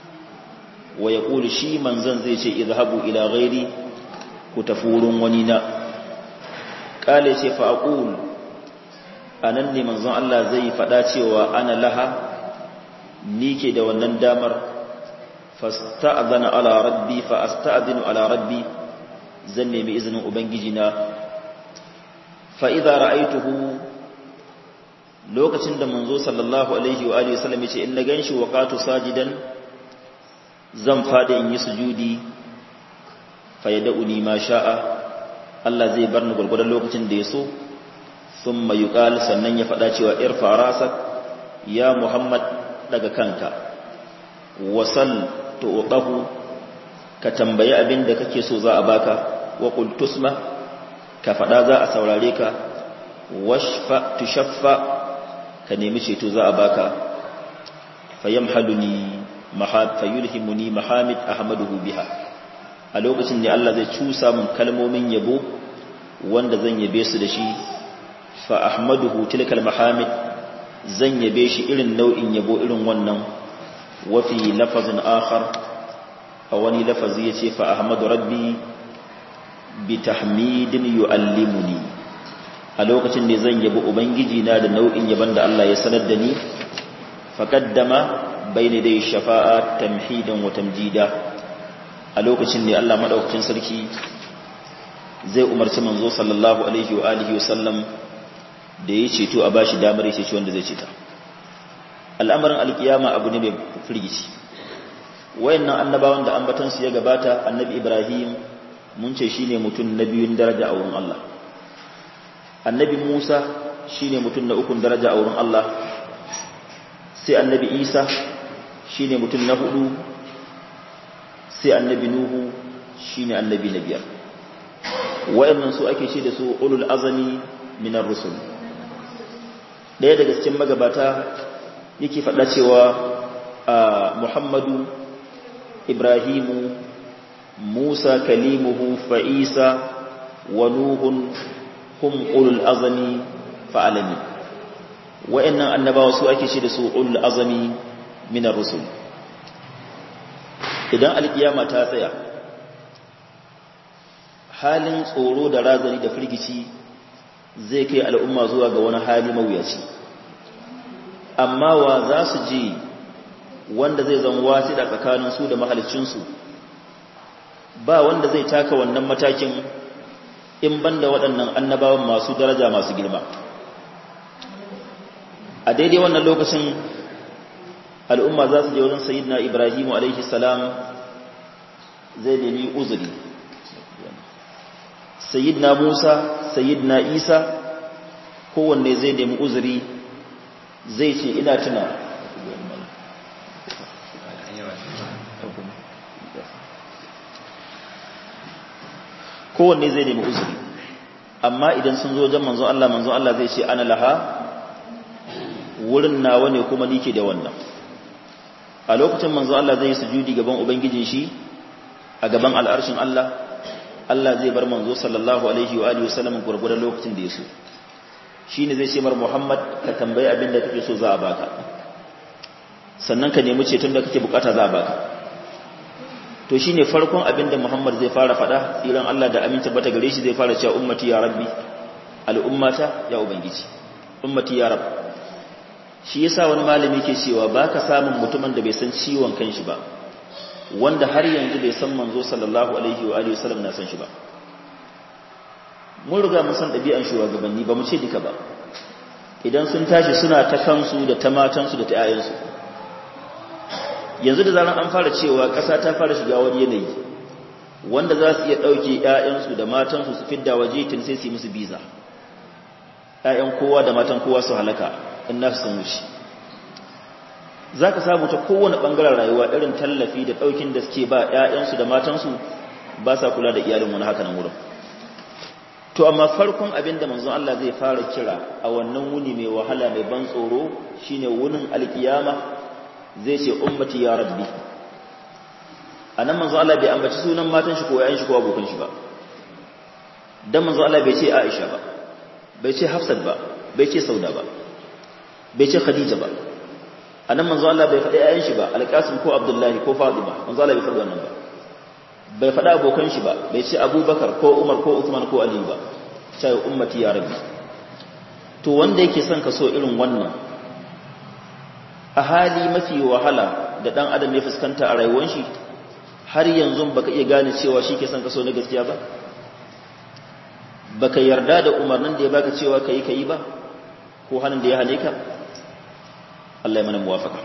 wa yaqul shi manzon zai ce idhabu ila ghairi ku tafi wurin wani na kale ce fa aqul anan ne manzon Allah zai fada cewa ana laha ni ke da wannan damar fasta'dhana ala rabbi fa asta'dhinu ala rabbi zan nemi izinin ubangiji na fa idza ra'aytuhu lokacin da manzo sallallahu alaihi wa alihi wasallam yace in na ganshi waqatu sajidan zan fada in yi sujudi fa yad'uni ma sha'a Allah zai bar ni gurgurdan lokacin da ya so thumma yuqal sannan ya fada cewa irfa rasak ya Muhammad daga kanka wasal tu'tahu ka tambayi abin da kake so za a baka wa qul tusma ka fada za a saurare ka washfa tushaffa ka nemi ceto za a baka fayamhaluni mahad fayulhimuni mahamid ahmaduhu biha a lokacin da Allah zai cusa mun kalmomin yabo wanda zan yabe su da shi fa ahmaduhu tilkal mahamid zan yabe shi irin nau'in yabo irin wannan wa fi lafazin akhar a wani lafazi yace fa ahmadu rabbi bi tahmidin yuallimuni a lokacin da zan yabi ubangiji na da nau'in yaban da Allah ya sanar da ni faqaddama bayna dai shafa'a tamhidan wa tamjida a lokacin da Allah madaukakin sarki zai umarci manzo sallallahu alaihi wa alihi wa sallam da ya ceto a bashi damar ya ceci wanda zai ceta al'amarin alkiyama abu ne mai firgici wayannan annabawan da ambatan su ya gabata annabi Ibrahim mun ce shine mutum na biyun daraja a wurin Allah annabi Musa shine mutum na ukun daraja a wurin Allah sai annabi Isa shine mutum na hudu sai annabi Nuhu shine annabi na biyar wayannan su ake ce da su ulul azami minar rusul daya daga cikin magabata yake faɗa cewa Muhammadu Ibrahimu Musa kalimuhu fa Isa wa Nuhun hum ulul azami fa alami wayannan annabawa su ake ce da su ulul azami minar rusul idan alkiyama ta tsaya halin tsoro da razani da firgici zai kai al'umma zuwa ga wani hali mawuyaci amma wa za su je wanda zai zama wasi da tsakanin su da mahalicinsu ba wanda zai taka wannan matakin in banda waɗannan annabawan masu daraja masu girma a daidai wannan lokacin al'umma za su je wajen sayyidina Ibrahim alaihi salam zai nemi uzuri, sayyidina Musa sayyidina Isa kowanne zai nemi uzuri, zai ce ina tuna kowanne zai nemi uzuri, amma idan sun zo wajen manzon Allah manzon Allah zai ce ana laha, wurin nawa ne kuma nike da wannan. A lokacin manzon Allah zai sujudi gaban ubangijin shi a gaban al'arshin Allah, Allah zai bar manzo sallallahu alaihi wa alihi wasallam gurgurdan lokacin da yaso. Shine zai ce mar Muhammad ka tambayi abin da kake so za a baka, sannan ka nemi ceton da kake bukata za a baka. To shine farkon abin da Muhammad zai fara fada, tsiran Allah da aminta bata gare shi zai fara cewa ummati ya rabbi, al'ummata ya ubangiji, ummati ya rabb. Shi yasa wani malami ke cewa baka samun mutumin da bai san ciwon kanshi ba, wanda har yanzu bai san manzo sallallahu alaihi wa alihi wasallam na san shi ba. Mun riga mun san dabi'an shugabanni, ba mu ce duka ba. Idan sun tashi suna ta kansu da ta matansu da ta 'ya'yansu. Yanzu da zaran an fara cewa ƙasa ta fara shiga wani yanayi wanda za su iya ɗauke 'ya'yansu da matansu su fidda waje tun sai su yi musu biza, 'ya'yan kowa da matan kowa su halaka in na sun wuce. Za ka samu ta kowane ɓangaren rayuwa irin tallafi da ɗaukin da suke ba 'ya'yansu da matansu ba sa kula da iyalin wani haka nan wurin. To amma farkon abin da manzon Allah zai fara kira a wannan wuni mai wahala mai ban tsoro shine wunin alkiyama, zai ce ummati ya rabbi. Anan manzon Allah bai ambaci sunan matan shi ko yayin shi ko abokan shi ba, dan manzon Allah bai ce Aisha ba, bai ce Hafsat ba, bai ce Sauda ba, bai ce Khadija ba. Anan manzon Allah bai faɗi yayin shi ba, Al-Qasim ko Abdullahi ko Fatima, manzon Allah bai faɗi wannan ba. Bai faɗa abokan shi ba, bai ce Abubakar ko Umar ko Uthman ko Ali ba, sai ummati ya rabbi. To wanda yake son ka so irin wannan a hali mafi wahala da dan adam ya fuskanta a rayuwar shi, har yanzu baka iya gane cewa shi ke son ka so na gaskiya ba, baka yarda da umarnin da ya baka cewa kai kai ba, ko hanin da ya hane ka. Allah ya mana muwafaka.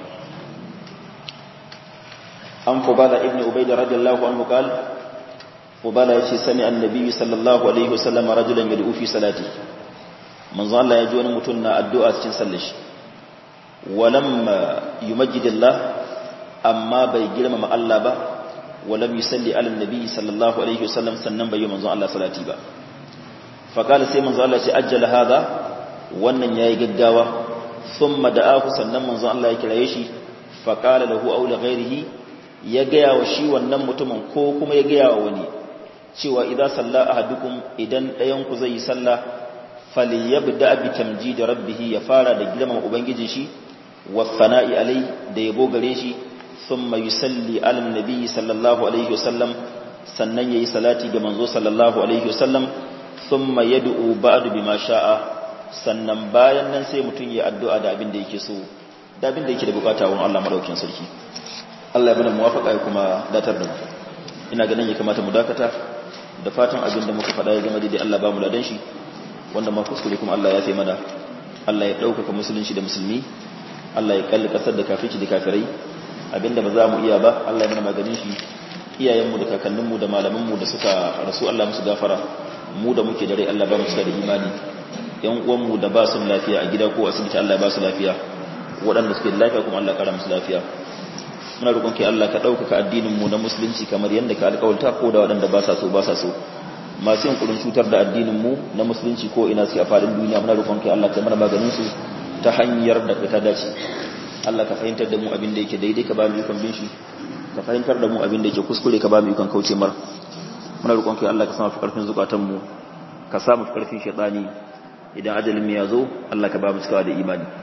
An Fubala ibn Ubayd radiyallahu anhu qala, Fubala yace sami annabi sallallahu alaihi wasallam rajulan yad'u fi salati. Manzo Allah ya ji wani mutum na addu'a cikin sallar shi. Walamma yumajjidillah, amma bai girmama Allah ba, walam yusalli ala annabi sallallahu alaihi wasallam, sannan bai yi manzo Allah salati ba. Fa qala sai manzo Allah ya ce ajjala hadha, wannan yayi gaggawa. Thumma da'ahu, sannan manzo Allah ya kiraye shi. Fa qala lahu aw li ghairihi, ya gaya wa shi wannan mutumin ko kuma ya gaya wa wani cewa idan salla ahadukum, idan ɗayan ku zai yi sallah, falyabda bi tamjid rabbih, ya fara da girman ubangijin shi, wa thana'i alai, da yabo gare shi, thumma yusalli ala nabi sallallahu alaihi wasallam, sannan yayi salati ga manzo sallallahu alaihi wasallam, thumma yad'u ba'du bima sha'a, sannan bayan nan sai mutun ya addu'a da abin da yake so, da abin da yake da bukata wurin Allah madaukakin sarki. Allah ya bada muwafaka ya kuma datar da mu. Ina ganin ya kamata mu dakata, da fatan abin da muka faɗa ya zama daidai Allah ba mu ladan shi, wanda ma kuskure kuma Allah ya fi mana. Allah ya ɗaukaka musulunci da musulmi, Allah ya kalli ƙasar da kafirci da kafirai. Abinda ba za mu iya ba Allah ya mana maganin shi. Iyayenmu da kakanninmu da malamanmu da suka rasu Allah musu gafara, mu da muke da rai Allah ba mu cika da imani. Yan uwanmu da ba su lafiya a gida ko asibiti Allah ya ba su lafiya, waɗanda suke da lafiya kuma Allah ya kara musu lafiya. Muna roƙon ki Allah ka ɗaukaka addinin mu na musulunci kamar yadda ka alƙawarta, ko da waɗanda ba sa so ba sa so. Masu yin kuɗin cutar da addinin mu na musulunci ko ina su a faɗin duniya, muna roƙon ki Allah ka mana maganin su ta hanyar da ta dace. Allah ka fahimtar da mu abin da yake daidai, ka ba mu ikon bin shi, ka fahimtar da mu abin da yake kuskure, ka ba mu ikon kauce mar. Muna roƙon ki Allah ka sa mu fi ƙarfin zukatan mu, ka sa mu fi ƙarfin shaytani. Idan ajalin mu ya zo Allah ka ba mu cikawa da imani.